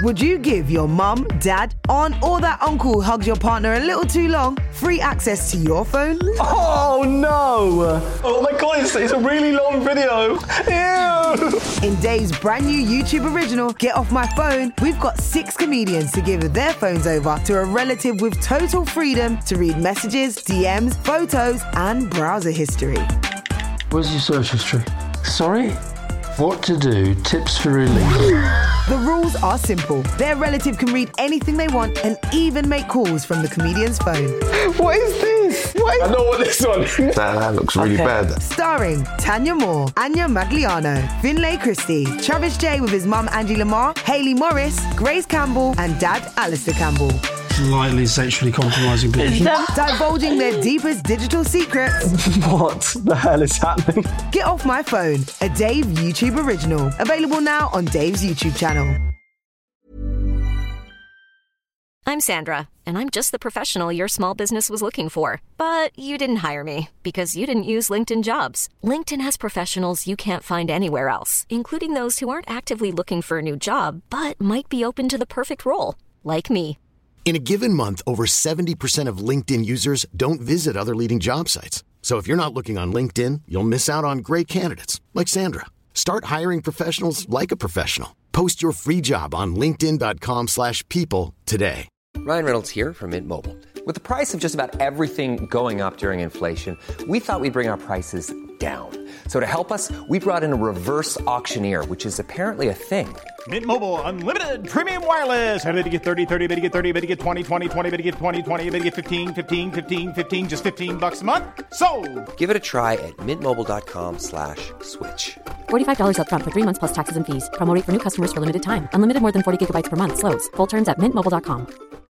Would you give your mum, dad, aunt or that uncle who hugs your partner a little too long free access to your phone? Oh no! Oh my god, it's a really long video. Ew! In Dave's brand new YouTube original, Get Off My Phone, we've got 6 comedians to give their phones over to a relative with total freedom to read messages, DMs, photos and browser history. Where's your search history? Sorry? What to do, tips for relief. The rules are simple. Their relative can read anything they want and even make calls from the comedian's phone. What is this? I know what this one is. That looks really bad. Starring Tanya Moore, Anya Magliano, Finlay Christie, Travis J with his mum Angie Lamar, Hayley Morris, Grace Campbell and dad Alistair Campbell. Slightly sexually compromising people. Divulging their deepest digital secrets. What the hell is happening? Get Off My Phone, a Dave YouTube original. Available now on Dave's YouTube channel. I'm Sandra, and I'm just the professional your small business was looking for. But you didn't hire me because you didn't use LinkedIn Jobs. LinkedIn has professionals you can't find anywhere else, including those who aren't actively looking for a new job, but might be open to the perfect role, like me. In a given month, over 70% of LinkedIn users don't visit other leading job sites. So if you're not looking on LinkedIn, you'll miss out on great candidates like Sandra. Start hiring professionals like a professional. Post your free job on linkedin.com/people today. Ryan Reynolds here from Mint Mobile. With the price of just about everything going up during inflation, we thought we'd bring our prices down. So to help us, we brought in a reverse auctioneer, which is apparently a thing. Mint Mobile Unlimited Premium Wireless. How to get 30, 30, bit to get 30, bit to get 20, 20, 20, bit to get 20, 20, bit to get 15, 15, 15, 15, just $15 a month? Sold! Give it a try at mintmobile.com/switch. $45 up front for 3 months plus taxes and fees. Promo rate for new customers for limited time. Unlimited more than 40 gigabytes per month. Slows full terms at mintmobile.com.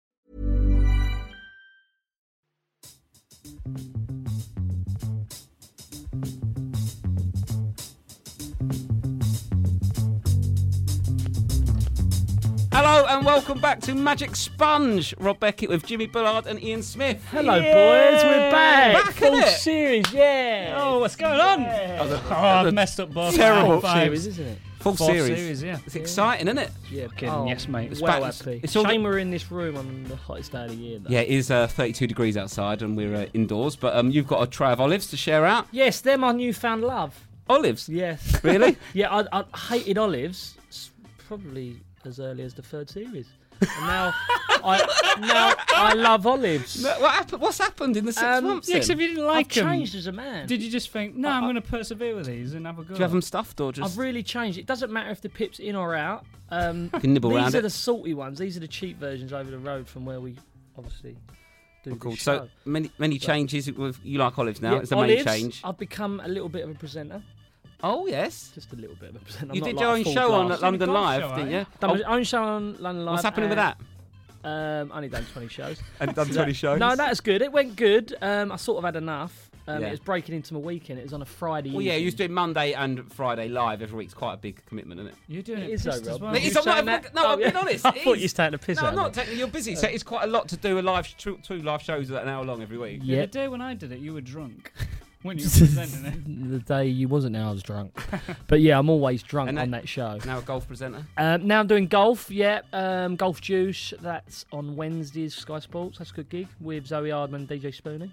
Hello and welcome back to Magic Sponge. Rob Beckett with Jimmy Bullard and Ian Smith. Hello, boys. We're back. Full series, yeah. Oh, what's going on? Yeah. I've messed up both. Terrible series, isn't it? Full series, yeah. It's exciting, isn't it? Yeah, kidding. Yes, mate. It's Well back. happy. It's all Shame we're in this room on the hottest day of the year, though. Yeah, it is 32 degrees outside and we're indoors. But you've got a tray of olives to share out. Yes, they're my newfound love. Olives? Yes. Really? Yeah, I hated olives probably as early as the 3rd series. And now I love olives. What's happened in the 6 months? Yeah, 'cause if you didn't like them, I've changed as a man. Did you just think, no, I'm going to persevere with these and have a go? Do you have them stuffed or just... I've really changed. It doesn't matter if the pip's in or out. You can nibble around These are it. the salty ones. These are the cheap versions over the road from where we obviously do the show. So many changes. You like olives now? Yeah, It's the olives, main change. I've become a little bit of a presenter. Oh, yes. Just a little bit of a presenter. You I'm did not your like own full show on glass. London Live, show, didn't you? Done my own show on London Live. What's happening with that? Only done 20 shows. And done 20 shows? No, that's good. It went good. I sort of had enough. Yeah. It was breaking into my weekend. It was on a Friday Well, yeah, evening. you was doing Monday and Friday live every week. It's quite a big commitment, isn't it? You're doing It it is pissed though, as Rob. well. It's I'm being honest. I it thought is. you was taking a piss No, out I'm of not. me. You're busy. So it's quite a lot to do a live, two live shows that are an hour long every week. Yeah, Yeah. the day when I did it, you were drunk. When you were presenting it. The day you wasn't there, I was drunk. But yeah, I'm always drunk And on that show. Now a golf presenter. Now I'm doing golf, yeah. Golf Juice, that's on Wednesdays, Sky Sports. That's a good gig with Zoe Hardman, DJ Spoonie.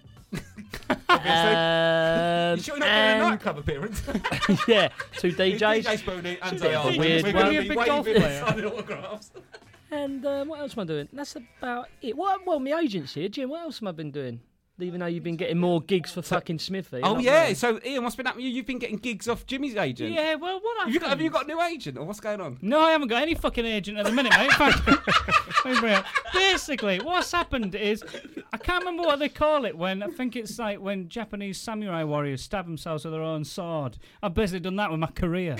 You sure you're not doing a nightclub appearance? Yeah, 2 DJs. DJ Spoonie and It's a bit Zoe of a Hardman. weird We're one. going Be to a be big waving golf and player. signing autographs. And what else am I doing? That's about it. Well, my agent's here. Jim, what else have I been doing? Even though you've been getting more gigs for fucking Smithy. Oh not yeah, me. so Ian, what's been happening? You've been getting gigs off Jimmy's agent. Yeah, well, what happened? Have you got a new agent, or what's going on? No, I haven't got any fucking agent at the minute, mate. Basically, what's happened is, I can't remember what they call it when, I think it's like when Japanese samurai warriors stab themselves with their own sword. I've basically done that with my career.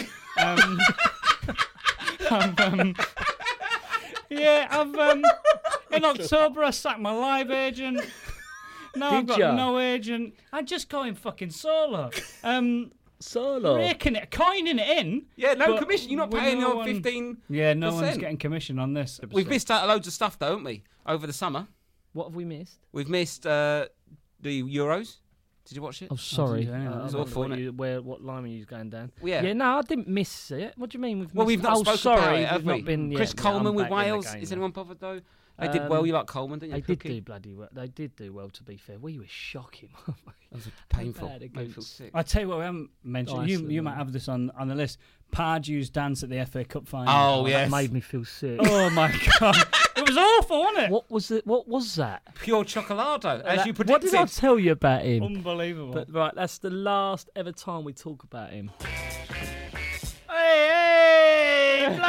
In October I sacked my live agent. Now I've got no agent. I'm just going fucking solo. Solo? Raking it, coining it in. Yeah, no but commission. You're not with paying no your one- 15%. Yeah, no one's getting commission on this. We've missed out loads of stuff, though, haven't we, over the summer? What have we missed? We've missed the Euros. Did you watch it? Oh, sorry. I didn't, I It's wonder awful, what isn't what line were you going down? Well, yeah. Yeah, no, I didn't miss it. What do you mean? We've not spoken sorry, about it, have we've we? not been. Chris yeah, Coleman I'm with back in the Wales. game Is now. anyone bothered though? They did well. You like Coleman, didn't you? They did Cookie? do bloody well. They did do well, to be fair. We were shocking. That was painful. Bad Made me feel against- sick. I tell you what, we haven't mentioned. You Iceland, might man. have this on the list. Pardew's dance at the FA Cup final. Oh, That yes. made me feel sick. Oh my god, it was awful, wasn't it? What was it? What was that? Pure chocolado, as you What predicted. did I tell you about him? Unbelievable. But right, that's the last ever time we talk about him. Hey!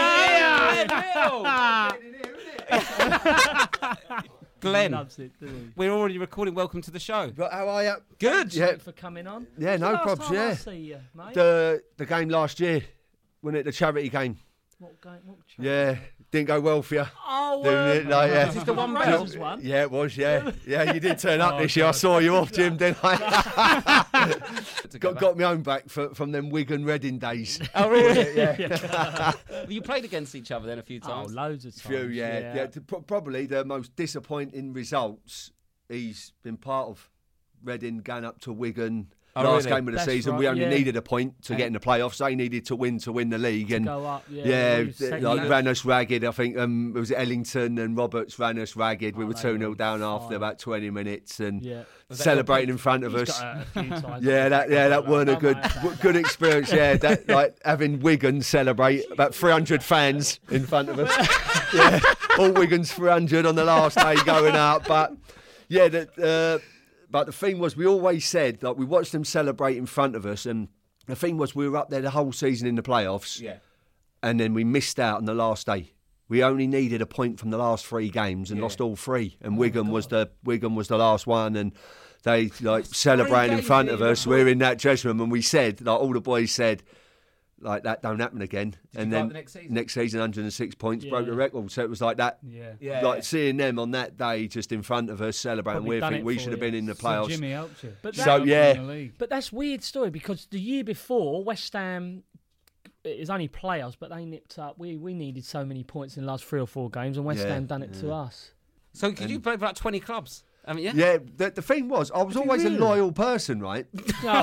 Glenn, Loves it, doesn't he? we're already recording. Welcome to the show. Right, how are you? Good. Yeah, Thanks for coming on. yeah, When's the no last problems. time I Yeah, see you, mate? the game last year, wasn't it? The charity game. What game? What Yeah, didn't go well for you. Oh, Doing it like, yeah. This is the one Rangers belt. one. Yeah, it was. Yeah, yeah. You did turn up this year. I saw you off, Jim. Didn't I? got my own back from them Wigan Reading days. Oh, really? Yeah. You played against each other then a few Oh, times. loads of times. Few, yeah. Probably the most disappointing results he's been part of. Reading going up to Wigan. Oh, Last really? game of the That's season, right, we only yeah. needed a point to get in the playoffs. They needed to win the league, and Go up, yeah, lose second. ran us ragged. I think it was Ellington and Roberts ran us ragged. We were they 2-0 were down after fine. about 20 minutes, and Yeah. celebrating in front of He's us. got a few times. Yeah, that weren't a good experience. Yeah, that, like having Wigan celebrate about 300 fans in front of us. Yeah, all Wigan's 300 on the last day going out. But yeah, but the thing was, we always said, like, we watched them celebrate in front of us, and the thing was, we were up there the whole season in the playoffs, and then we missed out on the last day. We only needed a point from the last 3 games and lost all 3. And Wigan was the last one, and they celebrating in front of us. We're in that dressing room, and we said, like, all the boys said, like, that don't happen again. Did you go up the next season? 106 points, broke the record. So it was like that. Yeah. Like seeing them on that day just in front of us celebrating, Probably we done think it we for should have you. been in the So playoffs. Jimmy helped you. But So, yeah. But that's a weird story because the year before, West Ham, it was only playoffs, but they nipped up. We needed so many points in the last 3 or 4 games, and West Yeah, Ham done it to us. So could you play for like 20 clubs? I mean, yeah. Yeah, the thing was, I was always a loyal person, right? No.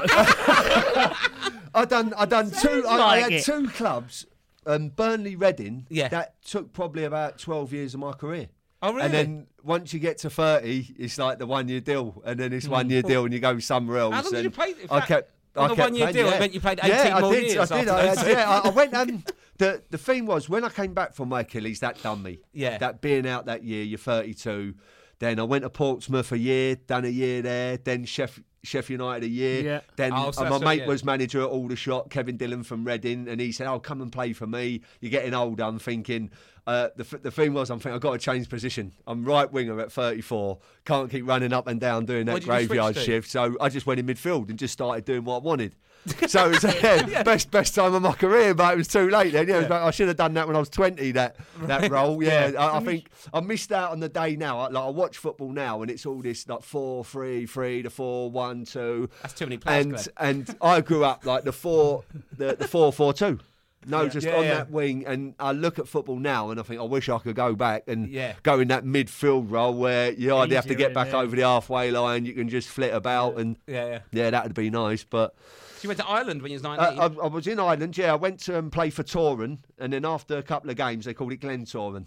I done two. I like had it. 2 clubs, Burnley, Reading. Yeah. That took probably about 12 years of my career. Oh, really? And then once you get to 30, it's like the 1-year deal, and then it's 1-year deal, and you go somewhere else. How long did and you play? In I fact, kept. on the I kept 1-year playing, deal, yeah. it meant you played 18 I more did, years I did. after that. I went. The thing was, when I came back from my Achilles, that done me. Yeah. That being out that year, you're 32. Then I went to Portsmouth a year, done a year there. Then Sheffield United a year. Yeah. Then Oh, so my that's mate right, yeah. was manager at Aldershot, Kevin Dillon from Reading, and he said, "Oh, come and play for me. You're getting older." I'm thinking. The thing was, I'm thinking I've got to change position. I'm right winger at 34. Can't keep running up and down doing that What did you graveyard switch to? shift. So I just went in midfield and just started doing what I wanted. So it was best time of my career, but it was too late then. Yeah, it was like, I should have done that when I was 20. That role. Yeah, I think I missed out on the day now. I watch football now, and it's all this like 4-3-3 to 4-1-2. That's too many players, Glenn. And I grew up like the 4-4-2. No, just on that wing, and I look at football now, and I think I wish I could go back and go in that midfield role where you hardly have to get back over the halfway line. You can just flit about, and that'd be nice. But you went to Ireland when you was 19. I was in Ireland. Yeah, I went to play for Toran, and then after a couple of games, they called it Glen Toran.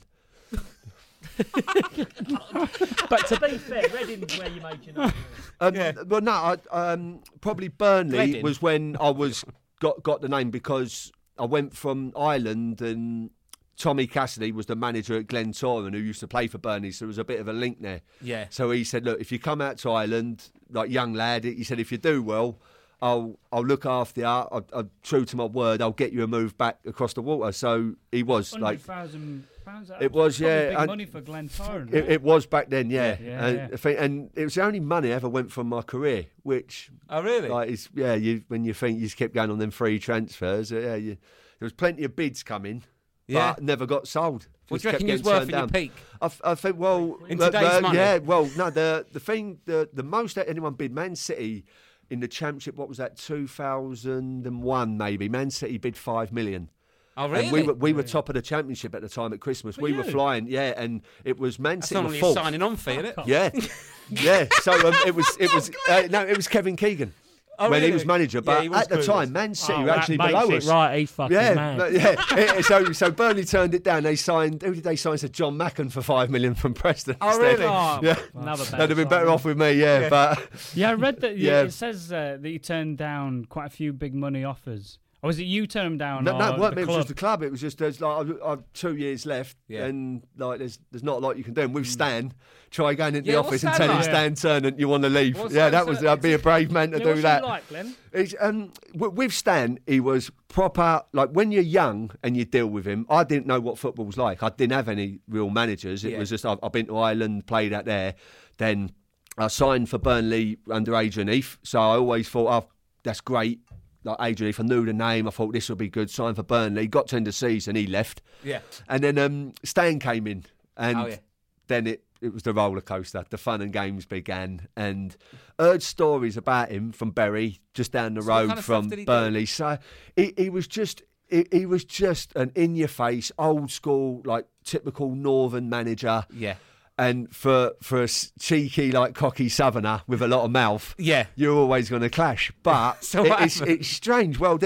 But to be fair, Reading's where you made your name. Well, no, probably Burnley Reading. was when I was got the name because I went from Ireland and Tommy Cassidy was the manager at Glen Toran who used to play for Burnley, so there was a bit of a link there. Yeah. So he said, look, if you come out to Ireland, like young lad, he said, if you do well, I'll look after you. I'm true to my word. I'll get you a move back across the water. So he was like, £100,000. it was, probably yeah, big and money for Glen Toran. It was back then, yeah. Yeah. And it was the only money I ever went from my career, which Oh, really? like is when you think you just kept going on them free transfers, there was plenty of bids coming, but never got sold. What do you Just reckon kept you was worth getting in turned your down. peak? I think, well, In today's money? yeah, well, no, the thing, the most that anyone bid, Man City in the Championship, what was that, 2001 maybe? Man City bid 5 million. Oh, really? And we were top of the championship at the time at Christmas. We were flying, and it was Man City. That's not only a signing on fee, is it? Yeah, yeah. So it was Kevin Keegan. Oh, when really? he was manager, but at the time, Man City were actually below us. Right, he fucking mad. Yeah. So Burnley turned it down. They signed. Who did they sign? Said John Macken for $5 million from Preston. Oh, really? Oh, yeah. They'd have been better off with me. Yeah, but I read that. Yeah, it says that you turned down quite a few big money offers. Or was it you turned them down? No, it wasn't me. It was club? just the club. It was just there's like I've 2 years left, and like there's not a lot you can do. And with Stan, try going into the office and telling Stan Turnant you want to leave. I'd be a brave man to do that. What's he like, Glenn? With Stan, he was proper. Like when you're young and you deal with him, I didn't know what football was like. I didn't have any real managers. It was just I've been to Ireland, played out there. Then I signed for Burnley under Adrian Heath, so I always thought, oh, that's great. Like Adrian Heath, I knew the name. I thought this would be good. Signed for Burnley. Got to end the season, he left. Yeah. And then Stan came in, and then it was the roller coaster. The fun and games began, and heard stories about him from Bury, just down the road from Burnley. So he was just an in-your-face, old school, like typical Northern manager. Yeah. And for a cheeky, like cocky southerner with a lot of mouth, you're always going to clash. But it's strange. Well,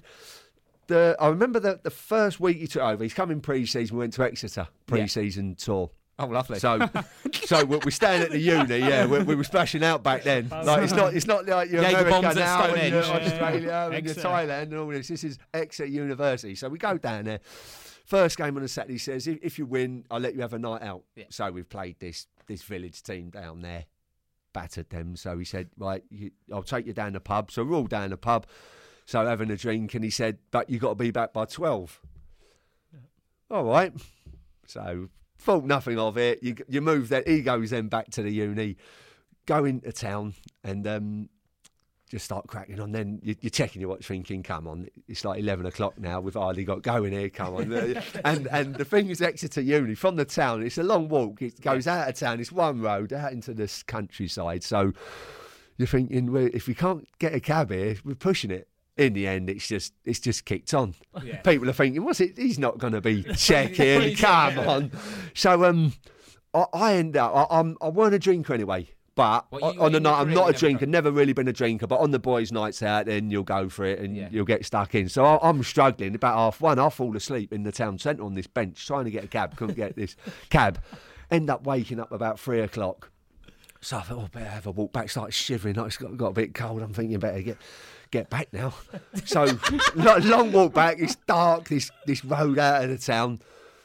I remember the first week he took over. He's come in pre-season. We went to Exeter pre-season tour. Oh, lovely. So we're staying at the uni. Yeah, we were splashing out back then. Like it's not like you're America now and you're Australia and you're Thailand and all this. This is Exeter University. So we go down there. First game on a Saturday says, if you win, I'll let you have a night out. Yeah. So we've played this village team down there, battered them. So he said, right, I'll take you down the pub. So we're all down the pub, so having a drink. And he said, but you got to be back by 12. Yeah. All right. So thought nothing of it. You move that. He goes then back to the uni, go into town and just start cracking on. Then you're checking your watch thinking, come on, it's like 11 o'clock now. We've hardly got going here, come on. and the thing is, Exeter Uni, from the town, it's a long walk. It goes out of town. It's one road out into this countryside. So you're thinking, well, if we can't get a cab here, we're pushing it. In the end, it's just kicked on. Yeah. People are thinking, what's it? He's not going to be checking. Come on. So I end up, I weren't a drinker anyway. But on the night, I'm not a drinker, never really been a drinker. But on the boys' nights out, then you'll go for it and you'll get stuck in. So I'm struggling. About 1:30, I fall asleep in the town centre on this bench trying to get a cab. Couldn't get this cab. End up waking up about 3 o'clock. So I thought, better have a walk back. Started shivering. It's got a bit cold. I'm thinking, better get back now. So long walk back. It's dark. This road out of the town.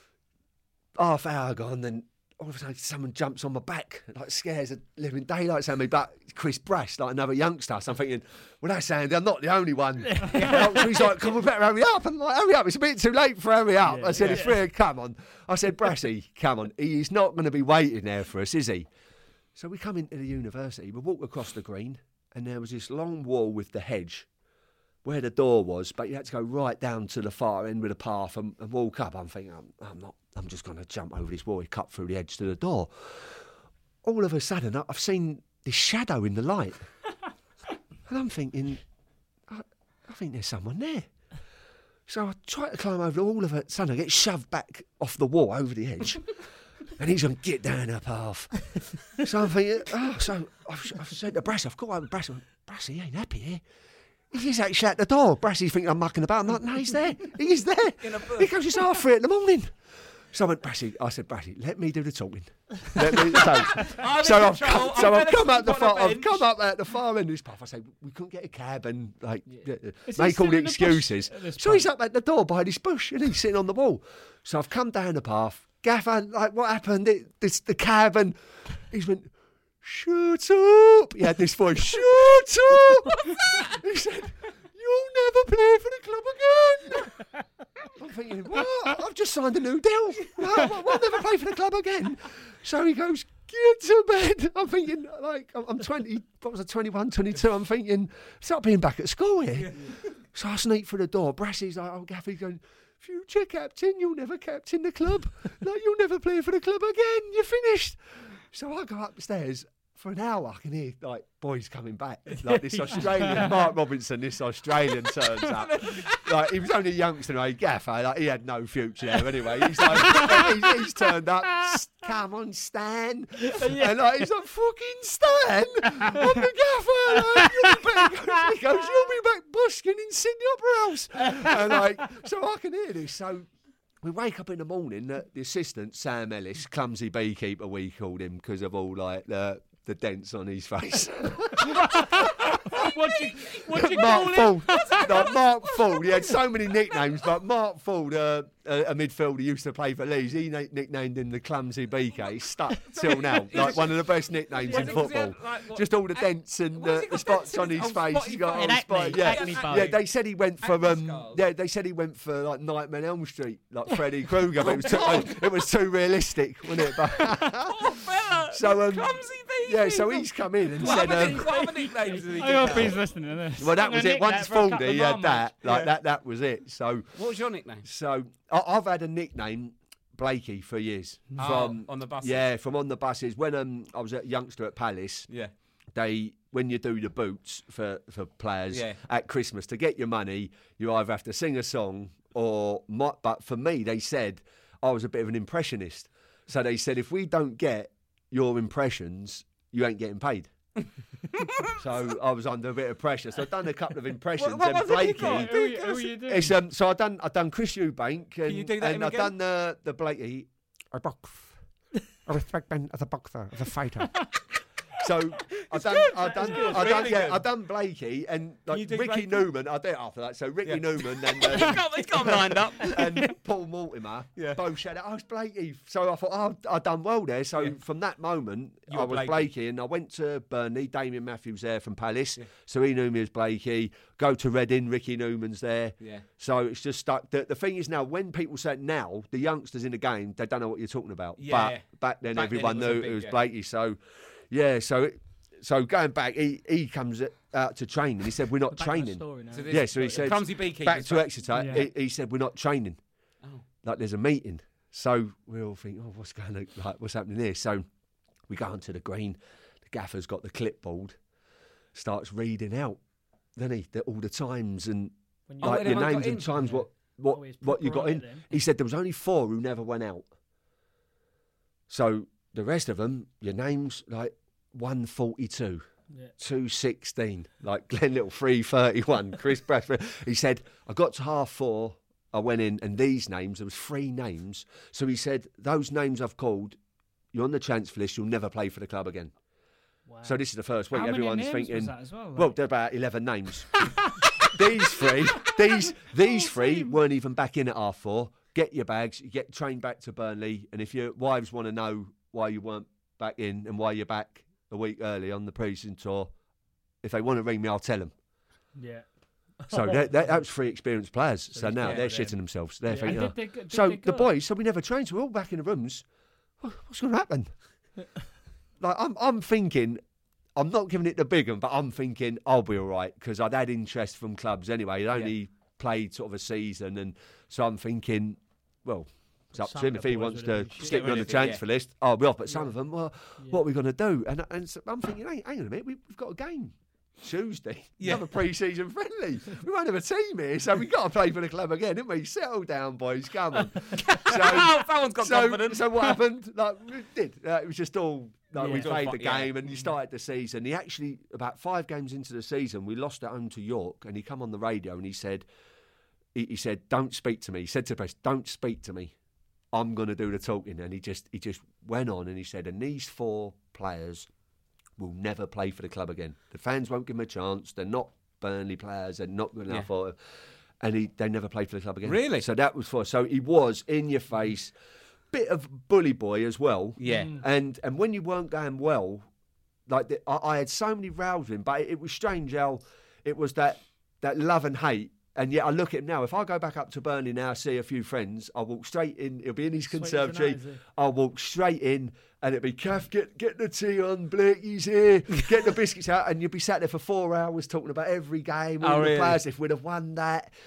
Half hour gone, then all of a sudden someone jumps on my back, like scares the living daylights out of me. But Chris Brash, like another youngster, so I'm thinking, well, that's Andy, I'm not the only one. So he's like, come on, better hurry up. I'm like, hurry up, it's a bit too late for hurry up. I said, it's 3, come on. I said, Brashy, come on. He's not going to be waiting there for us, is he? So we come into the university, we walk across the green, and there was this long wall with the hedge where the door was, but you had to go right down to the far end with a path and walk up. I'm thinking, I'm just going to jump over this wall, cut through the edge to the door. All of a sudden, I've seen this shadow in the light. And I'm thinking, I think there's someone there. So I try to climb over. All of a sudden, I get shoved back off the wall over the edge. And he's going to get down the path. So I'm thinking, so I've said to Brass, I've got over Brass. Brass, he ain't happy here. He's actually at the door. Brassy's thinking I'm mucking about. I'm like, no, he's there. He's there. He goes, it's 3:30 in the morning. So I said, Brassy, let me do the talking. So I've come out the far end of this path. I say, we couldn't get a cab and make all the excuses. So he's up at the door by this bush and he's sitting on the wall. So I've come down the path. Gaffer, like, what happened? It's the cab, and he's went, shut up. He had this voice, shut up. He said, you'll never play for the club again. I'm thinking, what? I've just signed a new deal. We'll never play for the club again. So he goes, get to bed. I'm thinking, like, I'm 20, what was I, 21, 22. I'm thinking, start being back at school here. So I sneak through the door. Brassy's like, oh, Gaffy's going, future captain, you'll never captain the club. No, you'll never play for the club again. You're finished. So I go upstairs for an hour I can hear like boys coming back. Like this Australian, Mark Robinson, this Australian turns up. Like he was only a youngster, a gaffer. Like he had no future there anyway. He's like, he's turned up. Come on, Stan. And like he's like, fucking Stan, I'm the gaffer. Like, he goes, you'll be back busking in Sydney Opera House. And like, so I can hear this. So we wake up in the morning. The assistant Sam Ellis, clumsy beekeeper, we called him because of all like the dents on his face. What you Mark call Ford. No, Mark Ford. He had so many nicknames, but Mark Ford, a midfielder, used to play for Leeds. He nicknamed him the clumsy BK. He's stuck till now. Like one of the best nicknames in football. Just all the dents and the spots on his face. He's got all spots. Yeah, they said he went for they said he went for like Nightmare on Elm Street, like Freddy Krueger. But it was too realistic, wasn't it? So clumsy BK. Yeah, so he's come in and said. What other nicknames did he I hope he's listening to this. Well, that was it. Once Fordy, he had that. Like that was it. So what was your nickname? So I've had a nickname, Blakey, for years. From on the buses. Yeah, from on the buses. When I was a youngster at Palace. Yeah. When you do the boots for players at Christmas to get your money, you either have to sing a song or. But for me, they said I was a bit of an impressionist. So they said if we don't get your impressions, you ain't getting paid. So I was under a bit of pressure. So I've done a couple of impressions. What Blakey. Who are you doing? So I've done Chris Eubank and, you do that and I've done the Blakey. I box. I respect men as a boxer, as a fighter. So I've done Blakey and like Ricky Blakey? Newman. I did it after that. So Ricky Newman and He's got lined up. and Paul Mortimer both said, "Oh, it's Blakey." So I thought, I've done well there. So from that moment, I was Blakey, and I went to Burnley. Damien Matthews there from Palace, so he knew me as Blakey. Go to Reading, Ricky Newman's there. Yeah. So it's just stuck. The thing is now, when people say it now, the youngsters in the game, they don't know what you're talking about. Yeah. But back then, everyone knew it was Blakey. So. Yeah, so going back, he comes out to train and he said, we're not training. So he said, clumsy beekeeper back to Exeter, he said, we're not training. Oh. Like there's a meeting. So we all think, what's happening here? So we go onto the green, the gaffer's got the clipboard, starts reading out, doesn't he, all the times and like your names and times, what you got in. He said there was only 4 who never went out. So the rest of them, your names, like 142, 216, like Glenn Little 331, Chris Bradford. He said, I got to 4:30, I went in, and these names, there was 3 names. So he said, those names I've called, you're on the transfer list, you'll never play for the club again. Wow. So this is the first week. How Everyone's many names thinking, was that as well, well, there are about 11 names. These three weren't even back in at 4:30. Get your bags, you get trained back to Burnley, and if your wives want to know why you weren't back in and why you're back a week early on the pre-season tour, if they want to ring me, I'll tell them. Yeah. So that was 3 experienced players. So now they're shitting themselves. They're thinking, the boys, so we never trained, so we're all back in the rooms. What's going to happen? Like I'm thinking, I'm not giving it the big one, but I'm thinking I'll be all right because I'd had interest from clubs anyway. I'd only played sort of a season, and so I'm thinking, well, it's up to him if he wants to stick me on the transfer list. I'll be off. But some of them, what are we going to do? And so I'm thinking, hang on a minute, we've got a game Tuesday. Another pre-season friendly. We won't have a team here, so we've got to play for the club again, haven't we? Settle down, boys. Come on. Fallon's got confidence. So what happened? Like we did. It was just all. We played the game and you started the season. He actually, about 5 games into the season, we lost at home to York, and he come on the radio and he said, "Don't speak to me." He said to the press, "Don't speak to me. I'm going to do the talking." And he just went on and he said, and these 4 players will never play for the club again. The fans won't give them a chance. They're not Burnley players. They're not good enough for it. And they never played for the club again. Really? So that was so he was in your face, bit of bully boy as well. Yeah. And when you weren't going well, like I had so many rows with him, but it was strange how it was that love and hate. And yet I look at him now. If I go back up to Burnley now, see a few friends, I'll walk straight in. He'll be in his conservatory. I'll walk straight in, and it'll be, "Kath, get the tea on, Blakey's here. Get the biscuits out." And you'll be sat there for 4 hours talking about every game, all the players, if we'd have won that.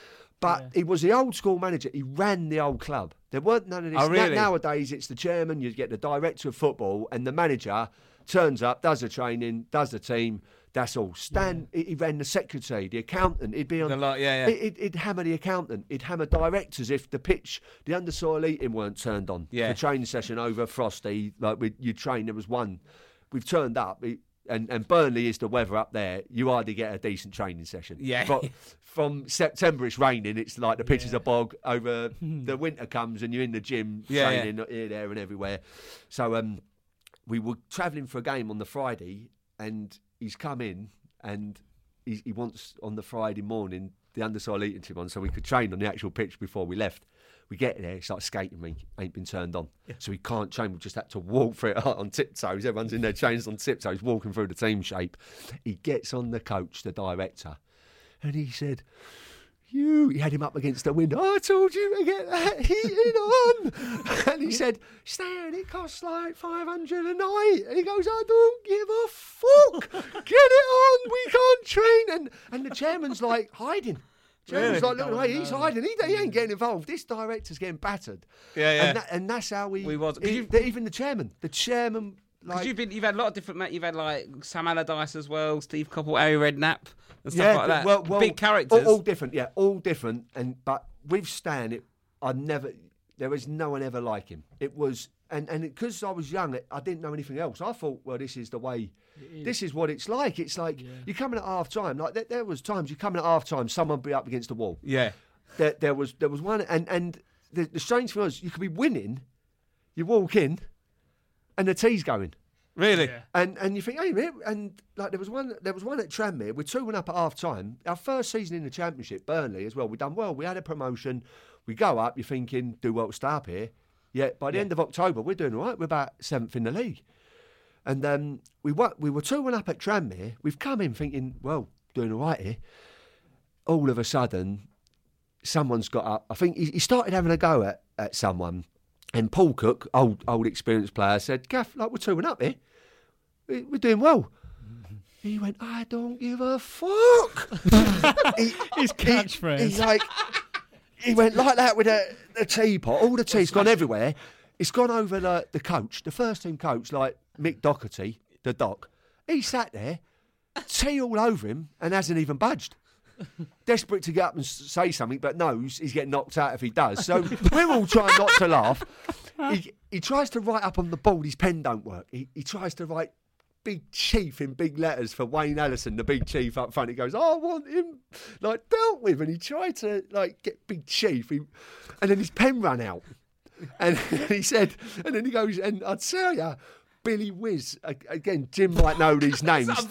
But he was the old school manager. He ran the old club. There weren't none of this. Oh, really? Nowadays, it's the chairman, you get the director of football, and the manager turns up, does the training, does the team. That's all. Stan, he ran the secretary, the accountant. He'd be on. He'd hammer the accountant. He'd hammer directors if the undersoil eating weren't turned on. Yeah. The training session over Frosty, you train. There was one. We've turned up, and Burnley is the weather up there. You hardly get a decent training session. Yeah. But from September, it's raining. It's like the pitch is a bog. Over the winter comes, and you're in the gym training here, there, and everywhere. So we were travelling for a game on the Friday, and he's come in and he wants on the Friday morning the undersoil eating tube on so we could train on the actual pitch before we left. We get there, it's like skating rink, ain't been turned on. So we can't train, we just had to walk through it on tiptoes. Everyone's in their chains on tiptoes, walking through the team shape. He gets on the coach, the director, and he said, he had him up against the window. I told you to get that heating on. And he said, Stan, it costs like 500 a night. And he goes, I don't give a fuck. Get it on. We can't train. And the chairman's like hiding. Chairman's like, look, he's hiding. He ain't getting involved. This director's getting battered. Yeah. And that's how we was. Even the chairman. Because you've had a lot of different. You've had like Sam Allardyce as well, Steve Coppell, Harry Redknapp, and stuff like that. Well, big characters, all different. Yeah, all different. But with Stan, there was no one ever like him. It was, and because I was young, I didn't know anything else. I thought, well, this is the way. This is what it's like. It's like you're coming at half time. Like there was times you come in at half time, someone be up against the wall. Yeah. There was one, and the strange thing was, you could be winning, you walk in, and the tea's going. Really? Yeah. And you think, hey, and like there was one at Tranmere. We're 2-1 up at half time. Our first season in the Championship, Burnley as well. We done well. We had a promotion. We go up. You're thinking, do well to stay up here. Yeah. By the end of October, we're doing all right. We're about 7th in the league. And we were 2-1 up at Tranmere. We've come in thinking, well, doing all right here. All of a sudden, someone's got up. I think he started having a go at someone. And Paul Cook, old experienced player, said, Gaff, like we're 2-1 up here. We're doing well. He went, I don't give a fuck. His catchphrase. He went like that with the teapot. All the tea's gone everywhere. It's gone over the coach, the first team coach, like Mick Doherty, the doc. He sat there, tea all over him, and hasn't even budged. Desperate to get up and say something, but knows he's getting knocked out if he does. So we're all trying not to laugh. He tries to write up on the board, his pen don't work. He tries to write Big Chief in big letters for Wayne Allison, the big chief up front. He goes, I want him dealt with. And he tried to get Big Chief. And then his pen ran out. And he said, and then he goes, and I'd tell you, Billy Whiz, again, Jim might know these names. I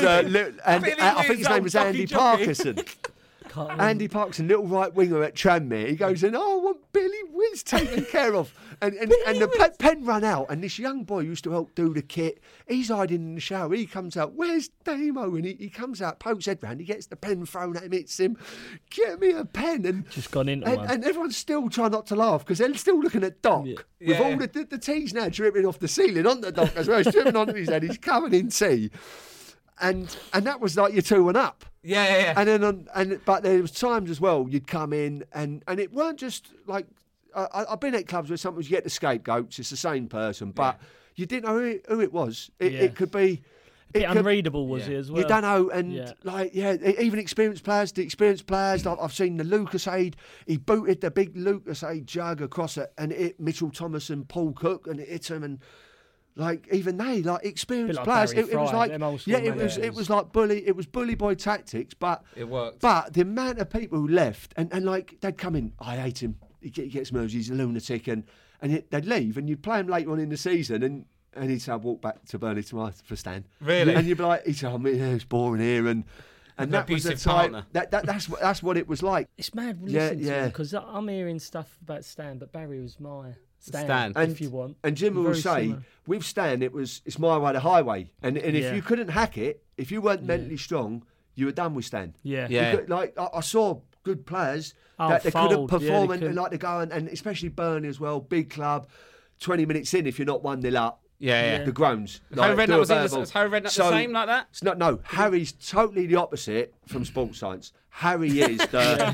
think his name was Andy Parkinson. Andy Parkinson, little right winger at Tranmere. He goes, and I want Billy Whiz taken care of. And the pen ran out, and this young boy used to help do the kit. He's hiding in the shower. He comes out, where's Damo? And he comes out, pokes head round, he gets the pen thrown at him, hits him, get me a pen. And just gone into one. And everyone's still trying not to laugh because they're still looking at Doc with all the tea's now dripping off the ceiling on the Doc as well. It's dripping onto his head. He's covered in tea. And that was like your 2-1 up. Yeah. And then but there was times as well you'd come in and it weren't just like I've been at clubs where sometimes you get the scapegoats. It's the same person, but you didn't know who it was. It could be. Unreadable, was it as well? You don't know, and even experienced players. The experienced players, I've seen the Lucasade. He booted the big Lucasade jug across it, and it hit Mitchell Thomas and Paul Cook, and it hit him, and even they experienced players. It was like it was like bully. It was bully boy tactics, but it worked. But the amount of people who left, and they'd come in. I hate him. He gets nervous. He's a lunatic, and they'd leave, and you'd play him later on in the season, and he'd say, I'll walk back to Burnley tomorrow for Stan. Really? And you'd be like, he'd say, it's boring here. And that was the time. That's what it was like. It's mad listening to him because I'm hearing stuff about Stan, but Barry was my Stan. If you want. And Jim will say, with Stan, it's my way, the highway. And if you couldn't hack it, if you weren't mentally strong, you were done with Stan. Yeah. I saw good players that they couldn't perform and like to go and especially Burnley as well, big club. 20 minutes in, if you're not 1-0 up, Yeah. The groans. Harry Like, Redknapp was verbal. Harry Redknapp the same like that? No, Harry's totally the opposite from sports science. Harry is the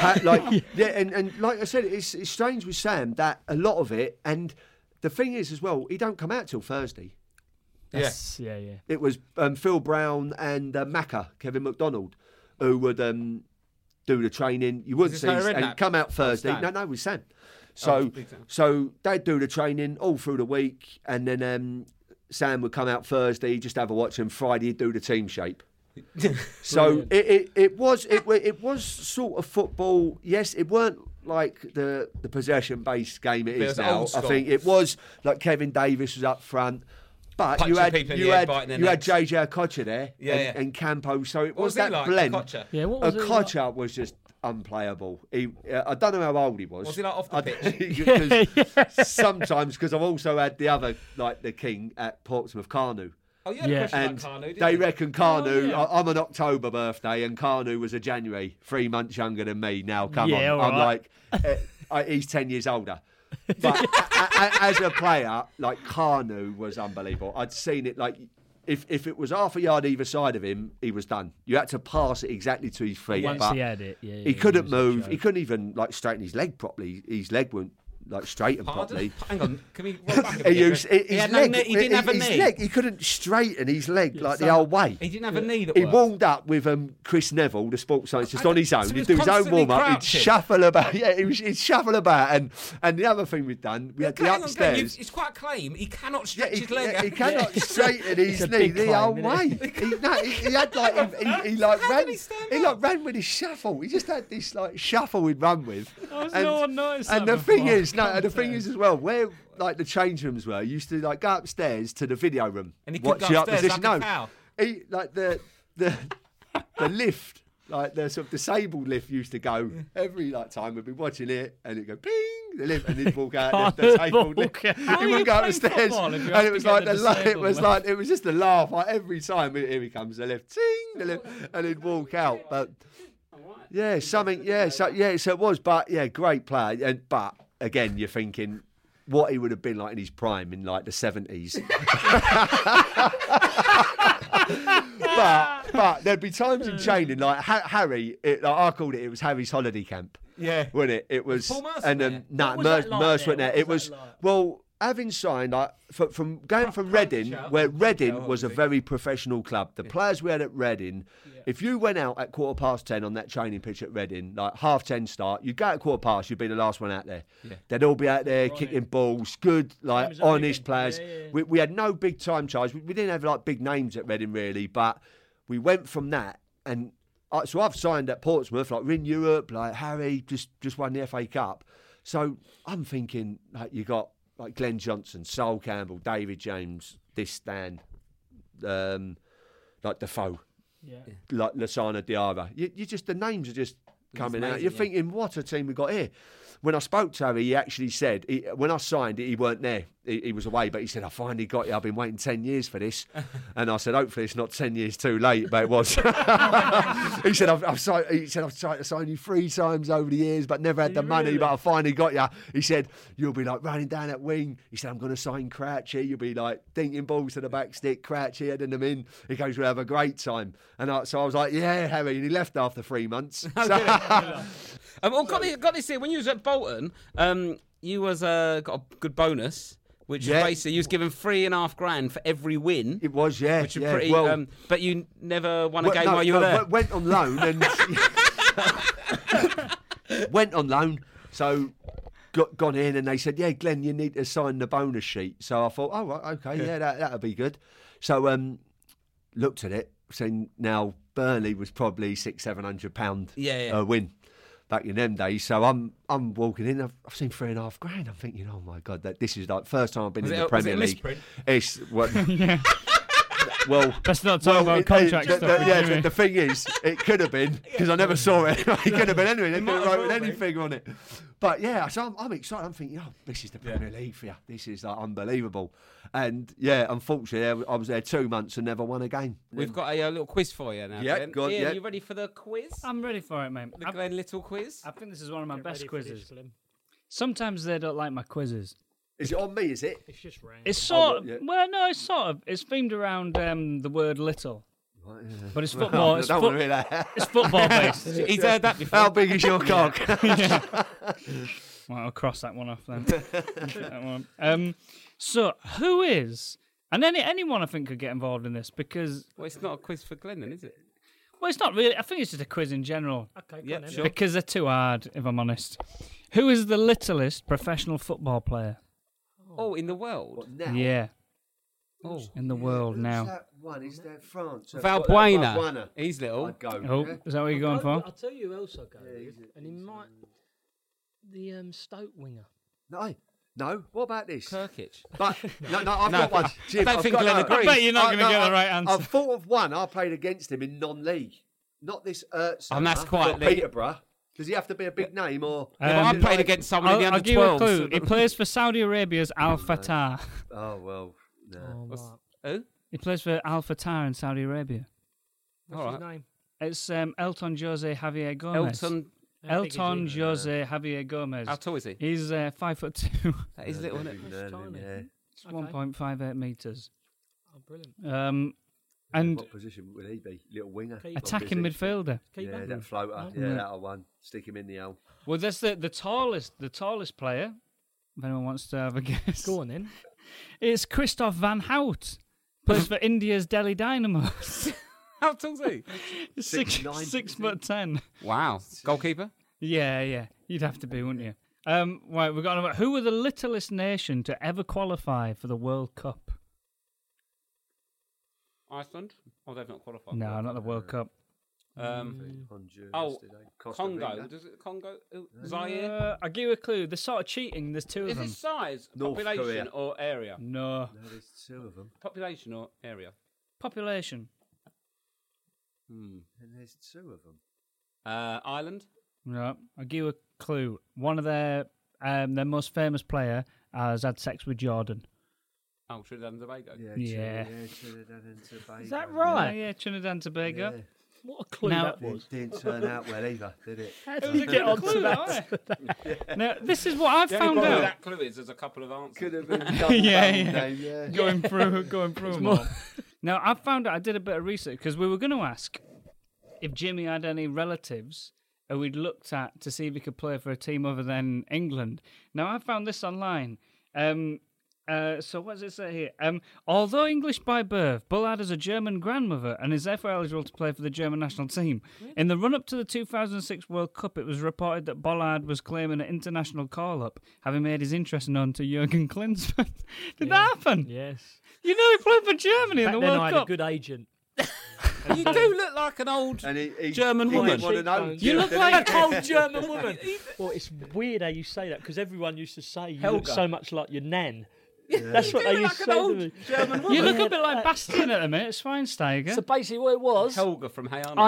and like I said, it's strange with Sam that a lot of it, and the thing is as well, he don't come out till Thursday. Yes, yeah. It was Phil Brown and Macca, Kevin McDonald, who would do the training. You wouldn't see and come out Thursday. No, it was Sam. So they'd do the training all through the week, and then Sam would come out Thursday, just have a watch, and Friday he'd do the team shape. So it was sort of football. Yes, it weren't like the possession-based game it is now. I think it was like Kevin Davis was up front. But you had JJ Okocha there and Campo, so it was that like, blend. Okocha? Yeah, what was Okocha was just unplayable. I don't know how old he was. Was he like off the pitch? Sometimes, because I've also had the other, like the king at Portsmouth, Carnu. Oh, you had a question and about Carnu, didn't they you? reckon Carnu. I'm an October birthday, and Carnu was a January, 3 months younger than me. Now, come on, I'm like, he's 10 years older. But as a player, like Carnu was unbelievable. I'd seen it like if it was half a yard either side of him, he was done. You had to pass it exactly to his feet. Once but he had it, he couldn't move. He couldn't even like straighten his leg properly. His leg wouldn't like straighten properly. Hang on, can we roll back a bit? He didn't have a knee. Leg, he couldn't straighten his leg like the old way. He didn't have a knee that He worked. warmed up with Chris Neville, the sports scientist, on his own. So He'd do his own constantly warm up. He'd crouching. shuffle about. Yeah, he'd shuffle about. And the other thing we'd done, we had the upstairs. It's quite a claim. He cannot stretch his leg out. He cannot straighten his knee the old way. He had like he ran with his shuffle. He just had this like shuffle he'd run with. And the thing is as well, where like the change rooms were, you used to like go upstairs to the video room and he could go upstairs like a cow. He like the lift, like the sort of disabled lift used to go every like time we'd be watching it and it'd go ping the lift and he'd walk out the disabled lift. He wouldn't go up the stairs and it was like it was just a laugh like every time. Here he comes the lift, ting the lift, and he'd walk out. But yeah, something. Yeah, so it was. But yeah, great player. But again, you're thinking what he would have been like in his prime in like the 70s. but there'd be times in training like Harry. I called it. It was Harry's holiday camp. Yeah, wasn't it? It was. Paul Mercer And Merce went there. It was well. Having signed, like, from Reading, where Reading was a very professional club. The players we had at Reading, if you went out at 10:15 on that training pitch at Reading, like 10:30 start, you'd go at 15:15, you'd be the last one out there. Yeah. They'd all be out there kicking balls, good, like honest players. Yeah. We had no big time charge. We didn't have like big names at Reading really, but we went from that and. So I've signed at Portsmouth, like we're in Europe, like Harry just won the FA Cup. So I'm thinking, like you got like Glenn Johnson, Sol Campbell, David James, Stan, like Defoe, like Lassana Diarra. You just the names are just coming out. You're thinking, what a team we got here. When I spoke to Harry, he actually said, when I signed it, he weren't there. He was away, but he said, I finally got you. I've been waiting 10 years for this. And I said, hopefully it's not 10 years too late, but it was. He said, I've tried to sign you 3 times over the years, but never had the money, but I finally got you. He said, you'll be like running down that wing. He said, I'm going to sign Crouchy. You'll be like dinking balls to the back stick, Crouchy, heading them in. He goes, we'll have a great time. And so I was like, yeah, Harry. And he left after 3 months. Got this here. When you was at Bolton, you was got a good bonus, which basically you was given $3,500 for every win. It was, which is pretty. But you never won a game while you were there. Went on loan and went on loan. So gone in and they said, yeah, Glenn, you need to sign the bonus sheet. So I thought, oh right, okay, yeah, that'll be good. So looked at it, saying now Burnley was probably £600-700 a win. Back in them days, so I'm walking in. I've seen $3,500. I'm thinking, oh my god, this is like first time I've been in the Premier League. It's what. Well, let's not talk about contract stuff. The thing is, it could have been because I never saw it. It could have been anyway. They could have wrote anything on it. But yeah, so I'm excited. I'm thinking, oh, this is the Premier League for you. This is like unbelievable. And yeah, unfortunately, I was there 2 months and never won a game. We've got a little quiz for you now. Yeah, Glenn. Ian, are you ready for the quiz? I'm ready for it, mate. The Glenn Little quiz. I think this is one of my best quizzes. Sometimes they don't like my quizzes. Is it on me, is it? It's just random. It's sort of. yeah. Well, no, it's sort of. It's themed around the word little. Right, yeah. But it's football. I It's, don't want to hear that. it's football based. He's heard that before. How big is your cock? Well, I'll cross that one off then. That one. So, who is... And anyone, I think, could get involved in this because... Well, it's not a quiz for Glenn, then, is it? Well, it's not really. I think it's just a quiz in general. Okay, go Yeah, on then. sure. Because they're too hard, if I'm honest. Who is the littlest professional football player? Oh, in the world? What, now? Yeah. Oh. In the world Who's now. that one? Is that France? Valbuena. Valbuena. He's little. I'd go. Oh, yeah. is that what you're going for? I'll tell you who else I'll go with. And he might... The Stoke winger. No. What about this? Kirkic. But no, I've got one. Jim, I don't think I've got Glenn agrees. I bet you're not going to get the right answer. I've thought of one. I played against him in non-league. Not this And that's quite but Peterborough. Does he have to be a big name or? Yeah, but I played against someone in the I'll under give you a 12s. clue. He plays for Saudi Arabia's Al Fatah. Oh well, no. Oh, right. Who? He plays for Al Fatah in Saudi Arabia. What's All his right. name? It's Elton Jose Javier Gomez. How big is Elton he? Jose Javier Gomez. How tall is he? He's 5'2". That is little, isn't it? That's tiny. Yeah. It's Okay. 1.58 meters. Oh, brilliant. And What position would he be? Little winger. Keeper. attacking midfielder. Keeper. Yeah, that floater. Oh. Yeah, that'll one. Stick him in the hole. Well, that's the tallest player. If anyone wants to have a guess, Go on then. it's Christoph Van Hout. Plays for India's Delhi Dynamos. How tall's he? 6'10". Wow. Goalkeeper? Yeah. You'd have to be, wouldn't you? Right, we've got another. Who were the littlest nation to ever qualify for the World Cup? Iceland? Oh, they've not qualified. No, not the World Cup. Honduras, Oh, did they? Costa Congo. Rica. Does it Congo? Zaire? I'll give you a clue. They're sort of cheating. There's two of Is them. it size, North population, Korea. or area? No. No, there's two of them. Population or area? Population. And there's two of them. Ireland? No. I'll give you a clue. One of their most famous player has had sex with Jordan. Oh, Trinidad and Tobago. Yeah. Trinidad and Tobago. Is that right? Yeah, Trinidad and Tobago. Yeah. What a clue Now- that was. Didn't turn out well either, did it? How did you get onto that? Now, this is what I've The only found problem with out. that clue is there's a couple of answers. Could have been done. Yeah. Going through them all. Now, I found out, I did a bit of research because we were going to ask if Jimmy had any relatives who we'd looked at to see if he could play for a team other than England. Now, I found this online. So what does it say here? Although English by birth, Bullard has a German grandmother and is therefore eligible to play for the German national team. In the run-up to the 2006 World Cup, it was reported that Bullard was claiming an international call-up, having made his interest known to Jurgen Klinsmann. Did that happen? Yes. You know he played for Germany Back in the then World I had Cup. a good agent. You do look like an old And he German he woman. didn't want to know. You look did like he? an old German woman. Well, it's weird how you say that because everyone used to say you look Helga. so much like your nan. That's what they used to say to me. German You look a bit like Bastian at the minute, Schweinsteiger. So basically, what it was, Helga from Hey Arnold.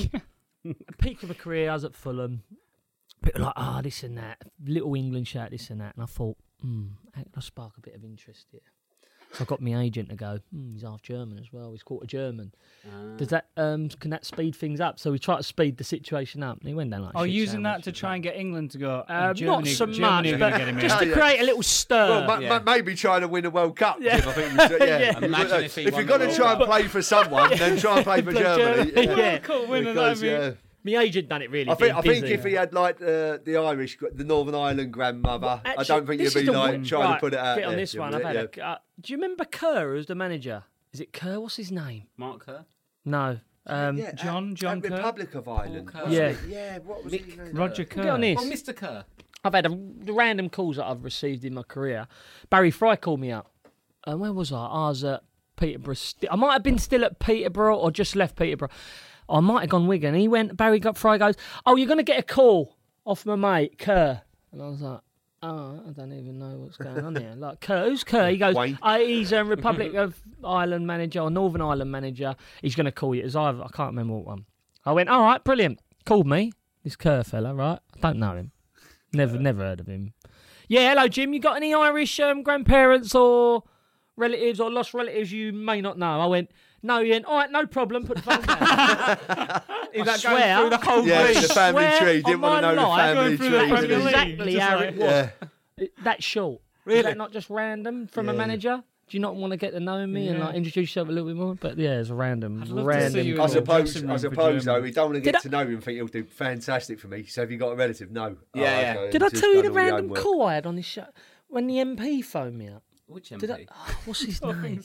I peak of my career, I was at Fulham. People were like, this and that, little England shirt, this and that, and I thought, how can I spark a bit of interest here? So I got my agent to go, he's half German as well, he's quarter German. Does that can that speed things up? So we tried to speed the situation up, and he went down like. Oh, shit using that sandwich. to try and get England to go. Not Germany, so Germany much, are gonna get but him just in. to create a little stir. Well, maybe trying to win a World Cup. Yeah. Jim, I think. You said, Yeah. Imagine if he if won you're going the to try World and play for someone, then try and play for Play Germany. Germany, yeah. Cool winner, Because, that'd be. My agent done it really. I think busy. if he had like the Irish, the Northern Ireland grandmother, I Actually, don't think this you'd is be the like one- trying right, to put it out get there. on this Jim, one. would I've it? had a. Do you remember Kerr as the manager? Is it Kerr? What's his name? Mark Kerr. No. Yeah, John at Kerr? Republic of Ireland. Kerr. wasn't Yeah. it? Yeah. What was his name? Roger Get on Kerr. this. Oh, Mr. Kerr. I've had the random calls that I've received in my career. Barry Fry called me up. Where was I? I was at Peterborough. I might have been still at Peterborough or just left Peterborough. I might have gone Wigan. He went. Fry goes, you're going to get a call off my mate Kerr. And I was like, I don't even know what's going on here. Like, Kerr, who's Kerr? He goes, he's a Republic of Ireland manager or Northern Ireland manager. He's going to call you. It was either, I can't remember what one. I went, all right, brilliant. Called me, this Kerr fella, right? I don't know him. Never heard of him. Yeah, hello, Jim. You got any Irish grandparents or relatives or lost relatives you may not know? I went, no. He went, all right, no problem. Put the phone down. I swear, through the whole Yeah, thing? the family Swear tree. Didn't on want to my know the life, family going through the tree. Premier did he? League. exactly Just how like- it was. Yeah. That short. Really? Is that not just random from a Yeah. manager? Do you not want to get to know me and like introduce yourself a little bit more? But yeah, it's random. Random. I suppose though, we don't want to get to know him and think he'll do fantastic for me. So have you got a relative? No. Yeah, okay, Did I just tell you done the all your random homework. call I had on this show when the MP phoned me up? Which Did I, MP? what's his name?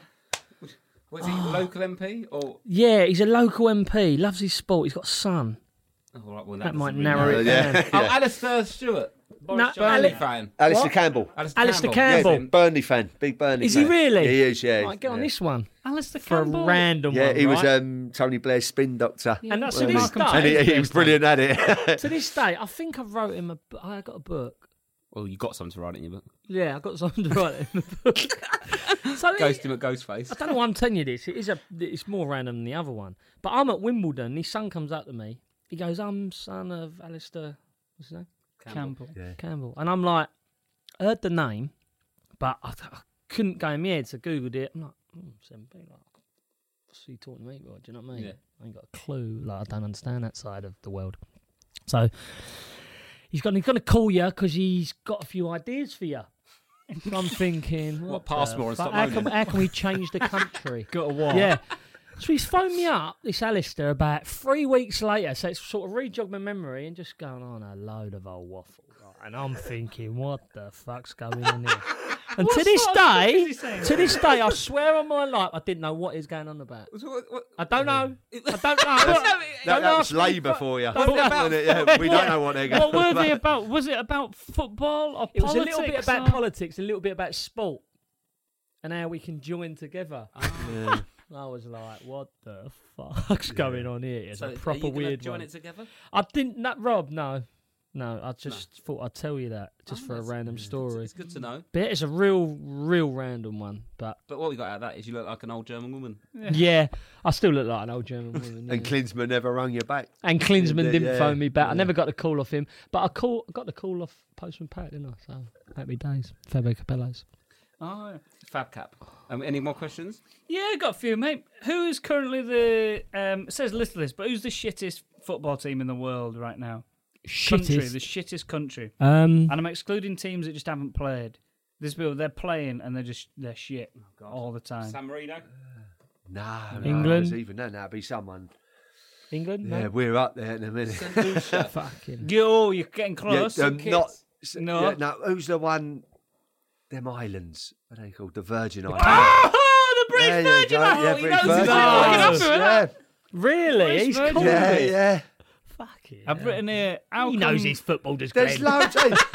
Was he local MP or? Yeah, he's a local MP. Loves his sport. He's got a son. Oh, right, well, That might doesn't narrow really it matter. down. Oh, Alistair Stewart. Boris Burnley fan. Alistair What? Campbell. Alistair Campbell. Yeah, Burnley fan. Big Burnley Is fan. he really? He is, yeah. Right, get on yeah. this one. Alistair For Campbell. a random Yeah, one. he was right? Tony Blair's spin doctor. And that's to to this And day. he was brilliant at it. To this day, I think I wrote him I got a book. Well, you got something to write in your book. Yeah, I got something to write in the book. So Ghost him at Ghostface. I don't know why I'm telling you this. It's more random than the other one. But I'm at Wimbledon. His son comes up to me. He goes, "I'm son of Alistair. What's his name? Campbell. Yeah. Campbell." And I'm like, I heard the name, but I couldn't go in my head. So I googled it. I'm like, 7p. Like, what's he talking to me about? Do you know what I mean? Yeah. I ain't got a clue. Like, I don't understand that side of the world. So he's going to call you because he's got a few ideas for you. I'm thinking, What, the Passmore and fuck? stop How can, moaning? how can we change the country? Got a what? Yeah. So he's phoned me up, this Alistair, about 3 weeks later. So it's sort of re-jogged my memory and just going on a load of old waffle. Right? And I'm thinking, what the fuck's going on here? And What to this sort of stuff is he day, saying? I swear on my life, I didn't know what he's going on about. I don't know. I don't know. That was ask me, Labour but- for you. Don't ask- Yeah, we don't know what they're going What were they about? Was it about football or It was politics? a little bit about or- politics, a little bit about sport, and how we can join together. Yeah. I was like, what the fuck's going on here? It's So a are proper you gonna weird join one. it together? I didn't, Rob, no. No, I just thought I'd tell you that, just for a that's- random story. It's good to know. But it's a real random one. But But what we got out of that is you look like an old German woman. yeah, I still look like an old German woman. Yeah. And Klinsmann never rung you back. And Klinsmann didn't Yeah, phone me back. I yeah. never got the call off him. But I got the call off Postman Pat, didn't I? So, happy days. Fabio Capello's. Oh, yeah. Fab Cap. Any more questions? Yeah, I got a few, mate. Who's currently the it says listless, but who's the shittest football team in the world right now? Country, Shittest? the shittest country. Um, And I'm excluding teams that just haven't played. There's people they're playing and they're shit all the time. San Marino? No, England? No, even then, that'd be someone. England? Yeah, No? we're up there in a minute. Fucking. Yo, you're getting close. Yeah, not. No. Yeah, no, who's the one? Them islands. What are they called? The Virgin Islands. Oh, the British There you Virgin go, Islands! yeah, He British knows his Virgin Islands. Islands. Yeah, Really? British He's Virgin called yeah, it. yeah. Fucking I've written here. How He come- knows his football just There's great. loads.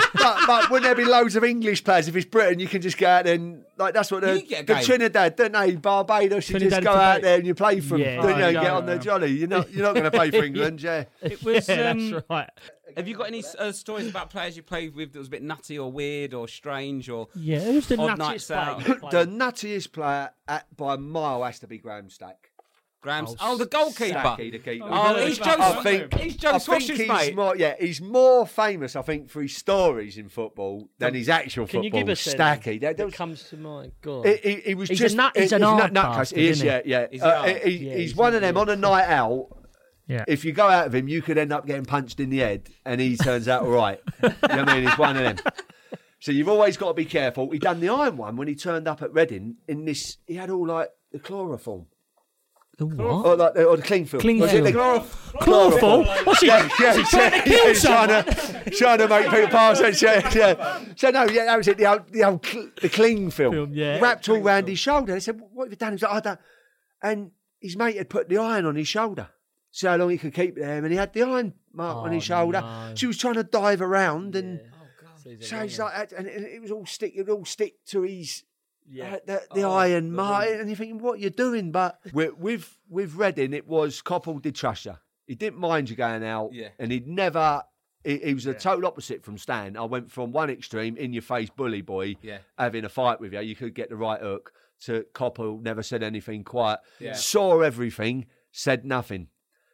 But wouldn't there be loads of English players? If it's Britain, you can just go out there and like that's what You the, get a the game. Trinidad, don't they? Barbados, you Trinidad just go and out Tobago. there and you play for them. Yeah. Don't you? Oh, Get yeah, on the yeah. jolly. You're not going to play for England, yeah. It was. Yeah, that's right. Have you got any stories about players you played with that was a bit nutty or weird or strange or Yeah, who's the odd nuttiest nights player out? you The played? nuttiest player by a mile has to be Graham Stack. Graham's? Oh, the goalkeeper. Stacky, the keeper. Oh, really? he's Joe. I think- he's Joe I think Swish's he's mate. more, he's more famous, I think, for his stories in football than his actual Can football. you give us Stacky. that There was- comes to mind? God. He was He's just a nut- he's an hard nutcase. bastard, He is, isn't he? yeah. Is he hard? He- Yeah, he's he's one of really them on a night out. Yeah. If you go out of him, you could end up getting punched in the head, and he turns out all right. You know what I mean? He's one of them. So you've always got to be careful. He done the iron one when he turned up at Reading. In this, he had all like the chloroform. The what? Or the clean film. Cling Was it film. the Chloroform? What's he? Yeah, Is he trying to kill he's trying to make people pass it. Yeah. So no, that was it. The clean film. Yeah. Wrapped all round his shoulder. They said, "What have you done?" He was like, "I don't." And his mate had put the iron on his shoulder. See how long he could keep there, and he had the iron mark on his shoulder. no. So he was trying to dive around, and so he's like, and it was all stick. It would all stick to his. The iron mark, and you're thinking, what are you doing? But with Reading, it was Coppell did trust you. He didn't mind you going out, and he'd never. He was the total opposite from Stan. I went from one extreme, in your face bully boy, having a fight with you. You could get the right hook. To Coppell, never said anything, quiet, saw everything, said nothing.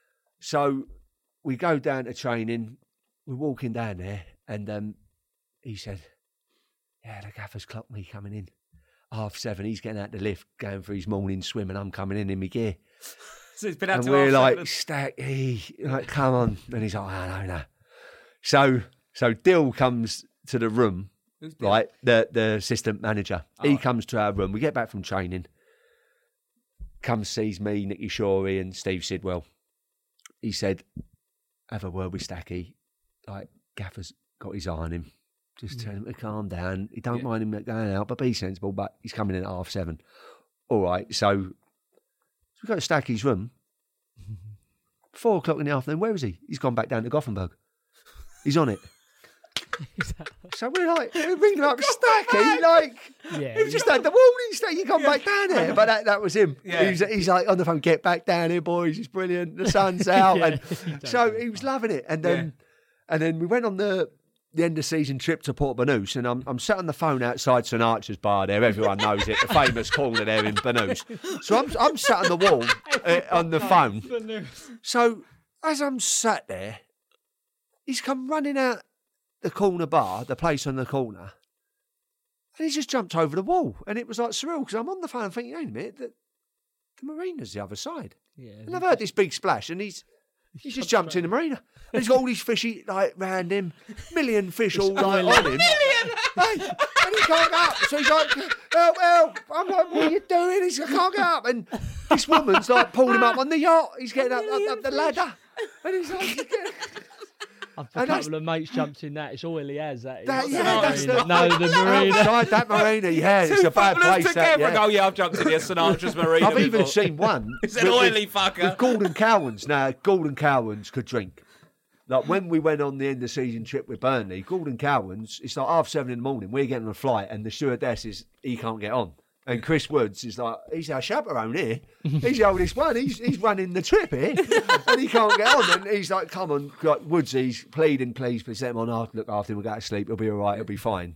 So we go down to training. We're walking down there, and he said, "Yeah, the gaffer's clocked me coming in. 7:30. He's getting out the lift, going for his morning swim, and I'm coming in my gear." So it's been out And to we're like, 7:30. Stacky, like, come on. And he's like, no. So Dill comes to the room, right? The assistant manager. He comes to our room. We get back from training. Comes, sees me, Nicky Shorey, and Steve Sidwell. He said, "Have a word with Stacky. Like, Gaffer's got his eye on him. Just tell him to calm down. He don't mind him going out, but be sensible. But he's coming in at 7:30. All right, so we go to Stacky's room. 4:00 in the afternoon. Where is he? He's gone back down to Gothenburg. He's on it. So we're ringing up Stacky, he just had the warning, Stacky, come back down here. But that was him. Yeah. He's like on the phone, get back down here, boys. It's brilliant. The sun's out, and so he was loving it. And then we went on the end of season trip to Port Banús, and I'm sat on the phone outside St Archer's bar there. Everyone knows it, the famous corner there in Banús. So I'm sat on the wall on the phone. So as I'm sat there, he's come running out the corner bar, the place on the corner, and he just jumped over the wall, and it was like surreal because I'm on the phone thinking, "Hang a minute, the marina's the other side." Yeah, and I've heard this big splash, and he's just jumped in the marina. And he's got all these fishy round him, million fish all on him. Million! Hey, and he can't get up. So he's like, help. I'm like, what are you doing? He's like, I can't get up. And this woman's pulling him up on the yacht. He's getting up the ladder. And he's like, a couple of mates jumped in that. It's oily as that. That's the marina. Outside that marina, it's a bad place. I've jumped in the St Archer's marina. I've even seen one. It's an oily fucker. With Gordon Cowans. Now, Gordon Cowans could drink. Like when we went on the end of season trip with Burnley, Gordon Cowans, it's like 7:30 in the morning. We're getting on a flight, and the stewardess he can't get on. And Chris Woods is like, he's our chaperone here. He's the oldest one. He's running the trip here, and he can't get on. And he's like, come on, Woodsy's pleading, please let him on. I'll look after him. We'll go to sleep. He'll be all right. He'll be fine.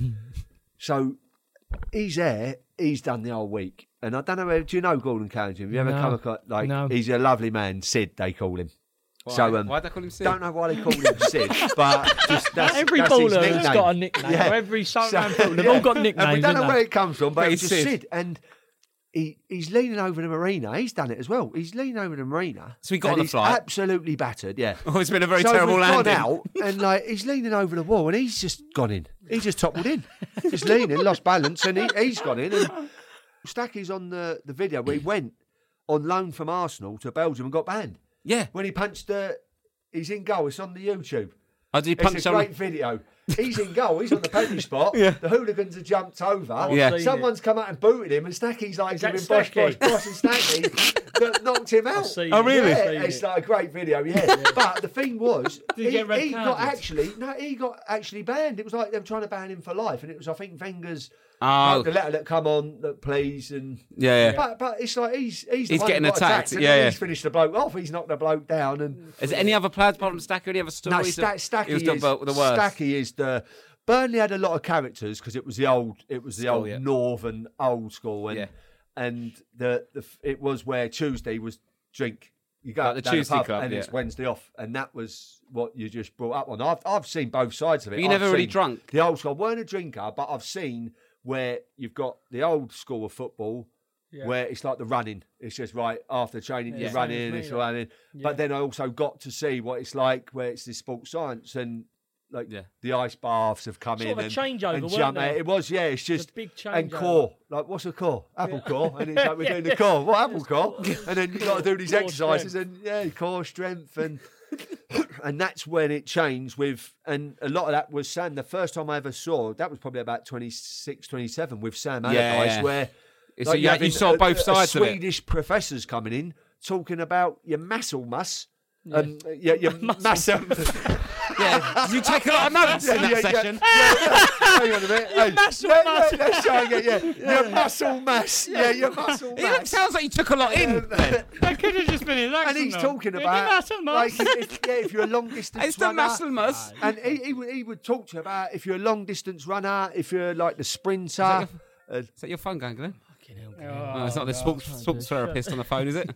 So he's there. He's done the whole week. And I don't know, do you know Gordon Cowans? Have you ever come across, no. He's a lovely man. Sid, they call him. Why? So, Why'd they call him Sid? Don't know why they call him Sid, but every baller has got a nickname. Yeah. Every Sunderland they've all got nicknames. And we don't know where it comes from, but it's it's just Sid. And he's leaning over the marina. He's done it as well. He's leaning over the marina. So he got on the flight? He's absolutely battered, yeah. Oh, it's been a very terrible landing. Gone out, and he's leaning over the wall, and he's just gone in. He's just toppled in. Just leaning, lost balance, and he's gone in. And Stacky's on the video where he went on loan from Arsenal to Belgium and got banned. Yeah. When he punched he's in goal. It's on the YouTube. Oh, did he punch it's a great video. He's in goal. He's on the penalty spot. Yeah. The hooligans have jumped over. Yeah. Someone's come out and booted him, and Stacky's giving Bosh and Stacky that knocked him out. Oh, really? Yeah, it's like a great video. Yeah. But the thing was, Did he get got actually banned. It was like they were trying to ban him for life, and it was I think Wenger's. Oh. The letter that come on, that please, and But it's like he's getting attacked. And he's finished the bloke off. He's knocked the bloke down. And is there any other players apart from Stacky? Any other stories? No, Stacky is the worst. Stacky is the. Burnley had a lot of characters because it was the old northern old school, and it was where Tuesday was drink. You go the Tuesday club, and it's Wednesday off, and that was what you just brought up on. I've seen both sides of it. But you never really drunk. The old school. I weren't a drinker, but I've seen where you've got the old school of football, where it's like the running. It's just right after training, you're running, it's running. Yeah. But then I also got to see what it's like where it's this sports science and the ice baths have come sort in of a changeover, and wasn't jump. there? It was, it's just a big changeover. And core. Like what's a core? Apple core, and it's like we're doing the core. What apple core? And then you got to do these exercises and core strength and that's when it changed and a lot of that was Sam. The first time I ever saw, that was probably about 26, 27 with Sam Allardyce, where so you saw both sides of it. Swedish professors coming in talking about your muscle mass. Your muscle. Yeah, you take a lot of notes in that session. Hang on a minute. Your muscle mass. Let's try and get your muscle mass. Yeah, your muscle mass. It sounds like you took a lot in. That could have just been his accent. And he's talking about if you're a long distance runner. It's the muscle mass. And he would talk to you about if you're a long distance runner, if you're like the sprinter. Is that your phone going, Glenn? Fucking it's not the sports therapist on the phone, is it?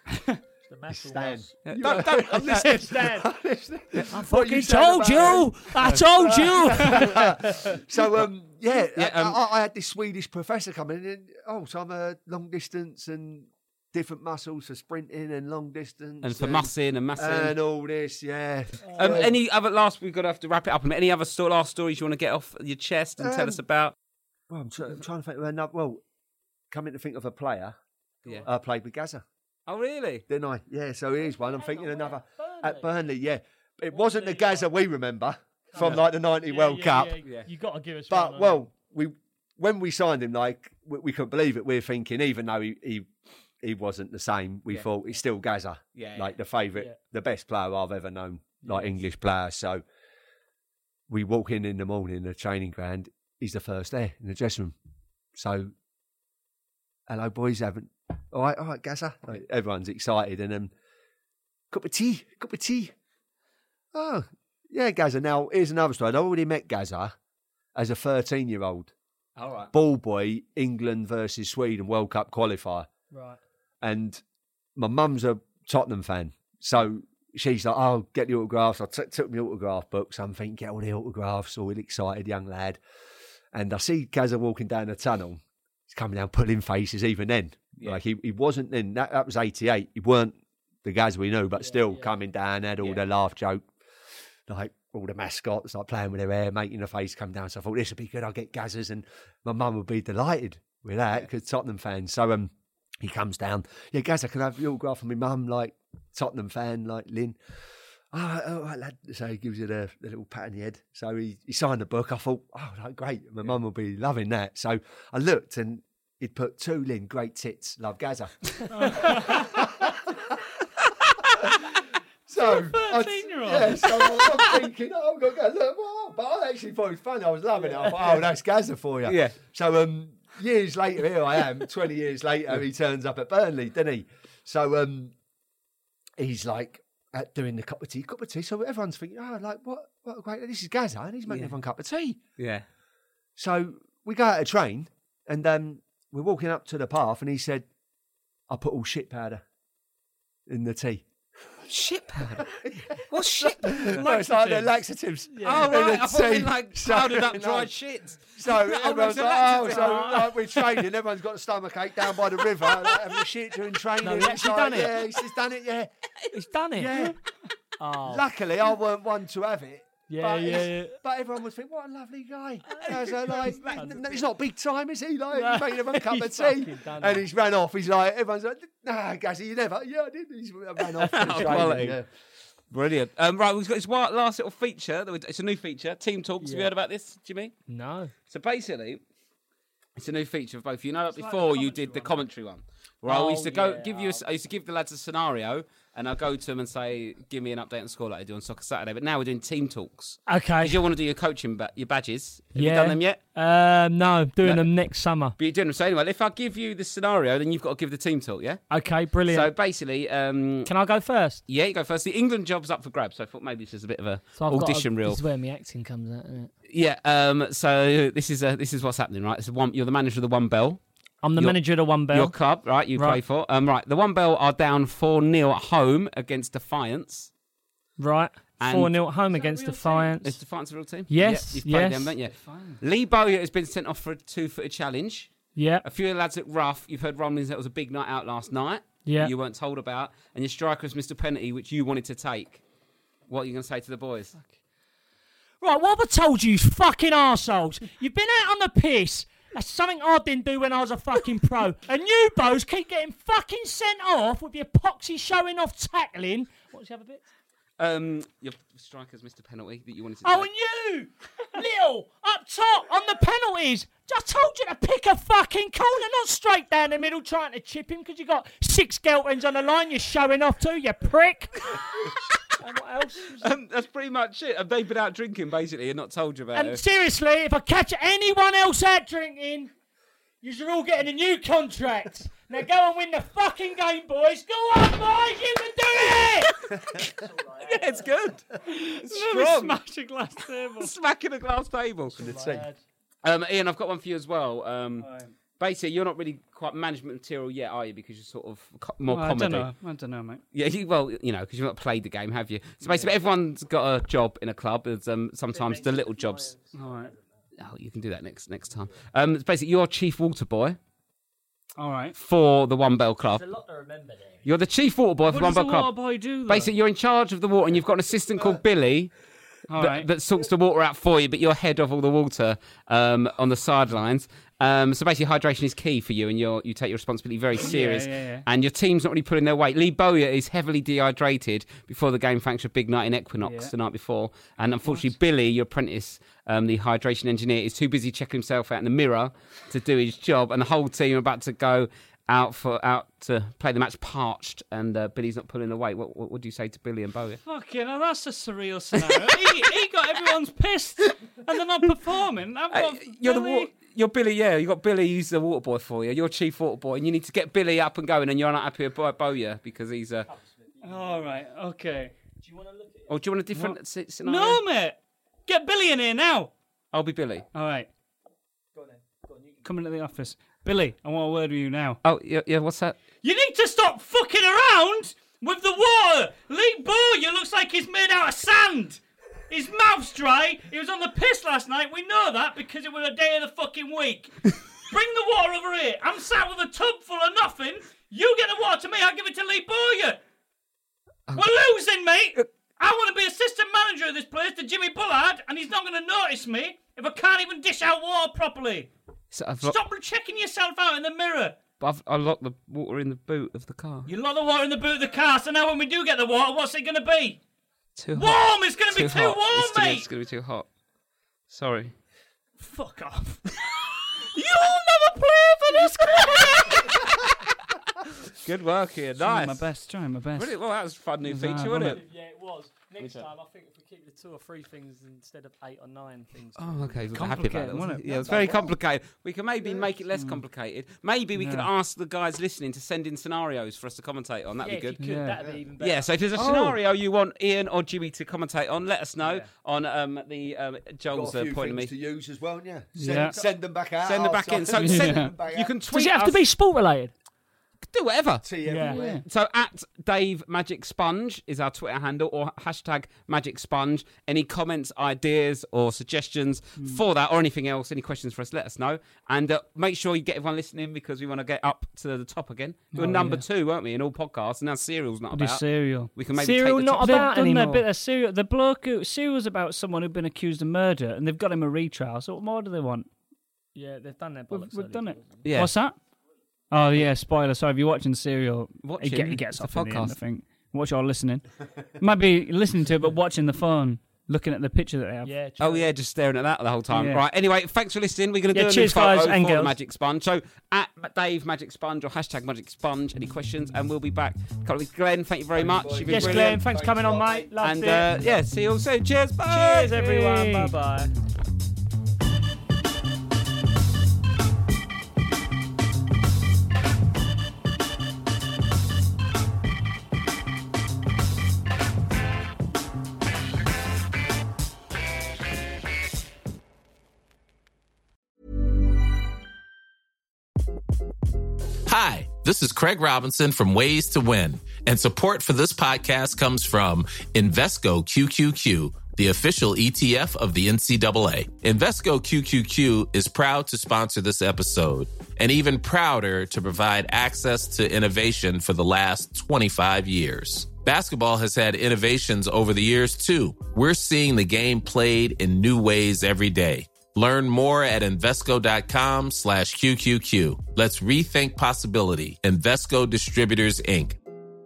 Stan. Don't listen, Stan. I fucking told you. I told you. So I had this Swedish professor come in, and so I'm a long distance, and different muscles for sprinting and long distance. And for mussing and massing. And all this, yeah. Any other we've got to have to wrap it up. Any other last stories you want to get off your chest and tell us about? Well, I'm trying to think of another. Well, coming to think of a player, I played with Gazza. Oh, really? Didn't I? Yeah, so here's one. I'm thinking another. At Burnley, yeah. It wasn't the Gazza we remember from like the 90 World Cup. Yeah. You got to give us But, one. well, when we signed him, like, we couldn't believe it. We're thinking, even though he wasn't the same, we thought he's still Gazza. Like the favourite, the best player I've ever known, like English player. So we walk in the morning, the training ground, he's the first there in the dressing room. So, hello, boys, all right, Gazza. Like, everyone's excited, and then, cup of tea. Oh, yeah, Gazza. Now, here's another story. I already met Gazza as a 13-year-old. All right. Ball boy, England versus Sweden World Cup qualifier. Right. And my mum's a Tottenham fan. So she's like, oh, get the autographs. I took my autograph books. I'm thinking, get all the autographs. All excited, young lad. And I see Gazza walking down the tunnel. He's coming down, pulling faces even then. Yeah. Like, he wasn't then. That was 88. He weren't the Gazza we knew, but still coming down, had all the laugh joke. Like, all the mascots, like, playing with their hair, making the face come down. So I thought, this would be good. I'll get Gazzas. And my mum would be delighted with that, because Tottenham fans. So he comes down. Yeah, Gazza, can I have the autograph from my mum, like, Tottenham fan, like Lynn? Oh, right, lad. So he gives you the little pat on the head. So he signed the book. I thought, oh, like, great. My mum will be loving that. So I looked, and he'd put to Lynn, great tits, love Gazza. So, 13-year-old. Yeah, so I'm thinking, I'm going to go, look, what? But I actually thought it was funny. I was loving it. I thought, oh, that's Gazza for you. Yeah. So years later, here I am, 20 years later, he turns up at Burnley, doesn't he? So he's like doing the cup of tea. So everyone's thinking, oh, like, what a great, this is Gazza, and he's making everyone a cup of tea. Yeah. So we go out to train, and we're walking up to the path, and he said, I put all shit powder in the tea. Shit powder? What's shit powder? No, it's like the laxatives. Yeah. Oh, right. I thought it like powdered up dried shit. So everyone's like, we're training. Everyone's got a stomachache down by the river, having a shit during training. No, he's actually done it. Yeah, he's done it, yeah. He's done it? Yeah. Oh. Luckily, I weren't one to have it. Yeah. But everyone would think, what a lovely guy. So, like, he's not big time, is he? Like, he's making him a cup of tea. And he's ran off. He's like, everyone's like, nah, Gazzy, you never. Yeah, I did. He's ran off. Quality. Yeah. Brilliant. Right, we've got this last little feature. It's a new feature. Team Talks. Have you heard about this, Jimmy? No. So basically, it's a new feature for both of you. Know that before you did the commentary one. Where I used to give the lads a scenario, and I'll go to them and say, give me an update on the score like I do on Soccer Saturday. But now we're doing Team Talks. Okay. Because you want to do your coaching, your badges. Have you done them yet? No, doing them next summer. But you're doing them. So anyway, if I give you the scenario, then you've got to give the Team Talk, yeah? Okay, brilliant. So basically... can I go first? Yeah, you go first. The England job's up for grabs, so I thought maybe this is a bit of a audition reel. This is where my acting comes out, isn't it? Yeah, so this is what's happening, right? You're the manager of the One Bell. I'm the manager of the One Bell. Your club, right, you play for. Right, the One Bell are down 4-0 at home against Defiance. Right, 4-0 at home against Defiance. Is Defiance a real team? Yes, You've played them, don't you? Lee Bowyer has been sent off for a 2-footed challenge. Yeah. A few of the lads at Rough, you've heard rumblings that it was a big night out last night. Yeah. You weren't told about. And your striker is Mr. Penalty, which you wanted to take. What are you going to say to the boys? Right, what have I told you, fucking arseholes? You've been out on the piss. That's something I didn't do when I was a fucking pro. And you boys keep getting fucking sent off with your poxy showing off tackling. What's the other bit? Your striker's Mr. Penalty that you wanted to take. Oh, and you, Little, up top on the penalties. I told you to pick a fucking corner, not straight down the middle trying to chip him because you got 6 girlfriends on the line you're showing off to, you prick. And what else? That's pretty much it. Have they been out drinking, basically, and not told you about it? And seriously, if I catch anyone else out drinking, you're all getting a new contract. Now go and win the fucking game, boys. Go on, boys, you can do it! Yeah, it's good. It's strong. Smash a glass table. Smacking a glass table. Ian, I've got one for you as well. Basically, you're not really quite management material yet, are you? Because you're sort of more comedy. I don't know, mate. Yeah, because you've not played the game, have you? So basically, everyone's got a job in a club. There's sometimes the little jobs. All right. Oh, you can do that next time. It's basically, you're chief water boy. All right. For the One Bell Club. There's a lot to remember there. You're the chief water boy for One Bell Club. What does the water boy do, though? Basically, you're in charge of the water, and you've got an assistant called Billy that sorts the water out for you, but you're head of all the water on the sidelines. So basically, hydration is key for you, and you take your responsibility very serious. Yeah. And your team's not really pulling their weight. Lee Bowyer is heavily dehydrated before the game, thanks to a big night in Equinox the night before. And unfortunately, Billy, your apprentice, the hydration engineer, is too busy checking himself out in the mirror to do his job, and the whole team are about to go out to play the match parched, and Billy's not pulling the weight. What would you say to Billy and Bowyer? Fucking hell, that's a surreal scenario. he got everyone's pissed, and they're not performing. You're Billy, yeah. You got Billy, he's the water boy for you. You're chief water boy, and you need to get Billy up and going, and you're not happy with Bowyer because he's a... All right, okay. Do you want to look at it? Or do you want a different scenario? No, mate. Get Billy in here now. I'll be Billy. All right. Go on then. Come into the office. Billy, I want a word with you now. Oh, yeah, what's that? You need to stop fucking around with the water. Lee Bowyer looks like he's made out of sand. His mouth's dry. He was on the piss last night. We know that because it was a day of the fucking week. Bring the water over here. I'm sat with a tub full of nothing. You get the water to me, I'll give it to Lee Bowyer. We're losing, mate. I want to be assistant manager of this place to Jimmy Bullard, and he's not going to notice me if I can't even dish out water properly. Stop checking yourself out in the mirror. But I locked the water in the boot of the car. You lock the water in the boot of the car, so now when we do get the water, what's it going to be? Too hot. Warm! It's going to be too warm, mate! It's going to be too hot. Sorry. Fuck off. You'll never play for this club! Good work here. Nice. Trying my best. Really? Well, that was a fun new feature, wasn't it? Yeah, it was. Next time, I think if we keep the 2 or 3 things instead of 8 or 9 things. Oh, okay. We're happy about that, wasn't it? Yeah, it was very complicated. We can maybe make it less complicated. Maybe we could ask the guys listening to send in scenarios for us to commentate on. That'd be good. If you could, that'd be even better. Yeah, so if there's a scenario you want Ian or Jimmy to commentate on, let us know on Joel's got a few point of me. things to use as well, yeah. Send them back out. Send them back in. So you can tweet Does it have us. to be sport related? Do whatever. Yeah. So at Dave Magic Sponge is our Twitter handle, or hashtag Magic Sponge. Any comments, ideas, or suggestions for that, or anything else, any questions for us, let us know. And make sure you get everyone listening because we want to get up to the top again. We were number 2, weren't we, in all podcasts? And now Serial's not about. Serial. We can maybe Serial take the not top. about They've done anymore. a bit of Serial. The bloke Serial's about someone who'd been accused of murder, and they've got him a retrial. So what more do they want? Yeah, they've done their bollocks. We've done it. Yeah. What's that? Oh, yeah, spoiler. Sorry, if you're watching Serial, Watch he it. gets It's off a in the end, I podcast. think. Watch or listening. Might be listening to it, but watching the phone, looking at the picture that they have. Yeah, Oh, yeah, just staring at that the whole time. Yeah. Right, anyway, thanks for listening. We're going to do a cheers, new photo guys and for the girls. Magic Sponge. So, at Dave Magic Sponge or hashtag Magic Sponge, any questions, and we'll be back. Glenn, thank you very much. You've been Yes, brilliant. Glenn, thanks for coming on, mate. Loved And, it. see you all soon. Cheers, bye. Cheers, everyone. Bye-bye. Hi, this is Craig Robinson from Ways to Win, and support for this podcast comes from Invesco QQQ, the official ETF of the NCAA. Invesco QQQ is proud to sponsor this episode, and even prouder to provide access to innovation for the last 25 years. Basketball has had innovations over the years, too. We're seeing the game played in new ways every day. Learn more at Invesco.com/QQQ. Let's rethink possibility. Invesco Distributors, Inc.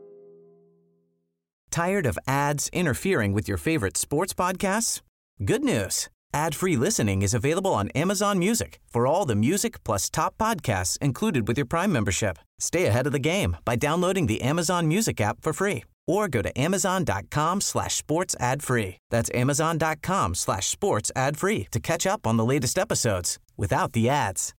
Tired of ads interfering with your favorite sports podcasts? Good news. Ad-free listening is available on Amazon Music for all the music plus top podcasts included with your Prime membership. Stay ahead of the game by downloading the Amazon Music app for free or go to Amazon.com/sports ad free. That's Amazon.com/sports ad free to catch up on the latest episodes without the ads.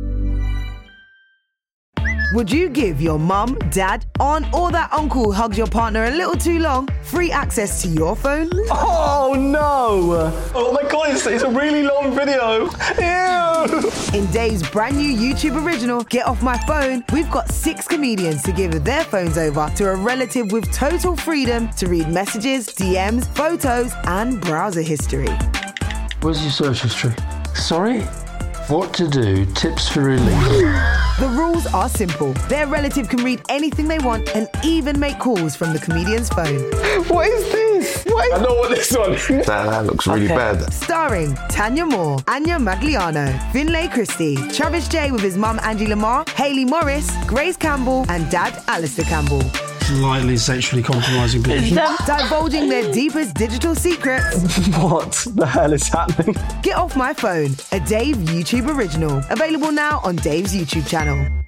Would you give your mum, dad, aunt, or that uncle who hugs your partner a little too long free access to your phone? Oh no! Oh my god, it's a really long video. Ew! In Dave's brand new YouTube original, Get Off My Phone, we've got 6 comedians to give their phones over to a relative with total freedom to read messages, DMs, photos, and browser history. Where's your search history? Sorry? What to do, tips for relief. The rules are simple. Their relative can read anything they want and even make calls from the comedian's phone. What is this? I know what this one is. That looks really bad. Starring Tanya Moore, Anya Magliano, Finlay Christie, Travis J with his mum Angie Lamar, Hayley Morris, Grace Campbell and dad Alistair Campbell. Slightly sexually compromising people. Divulging their deepest digital secrets. What the hell is happening? Get Off My Phone, a Dave YouTube original. Available now on Dave's YouTube channel.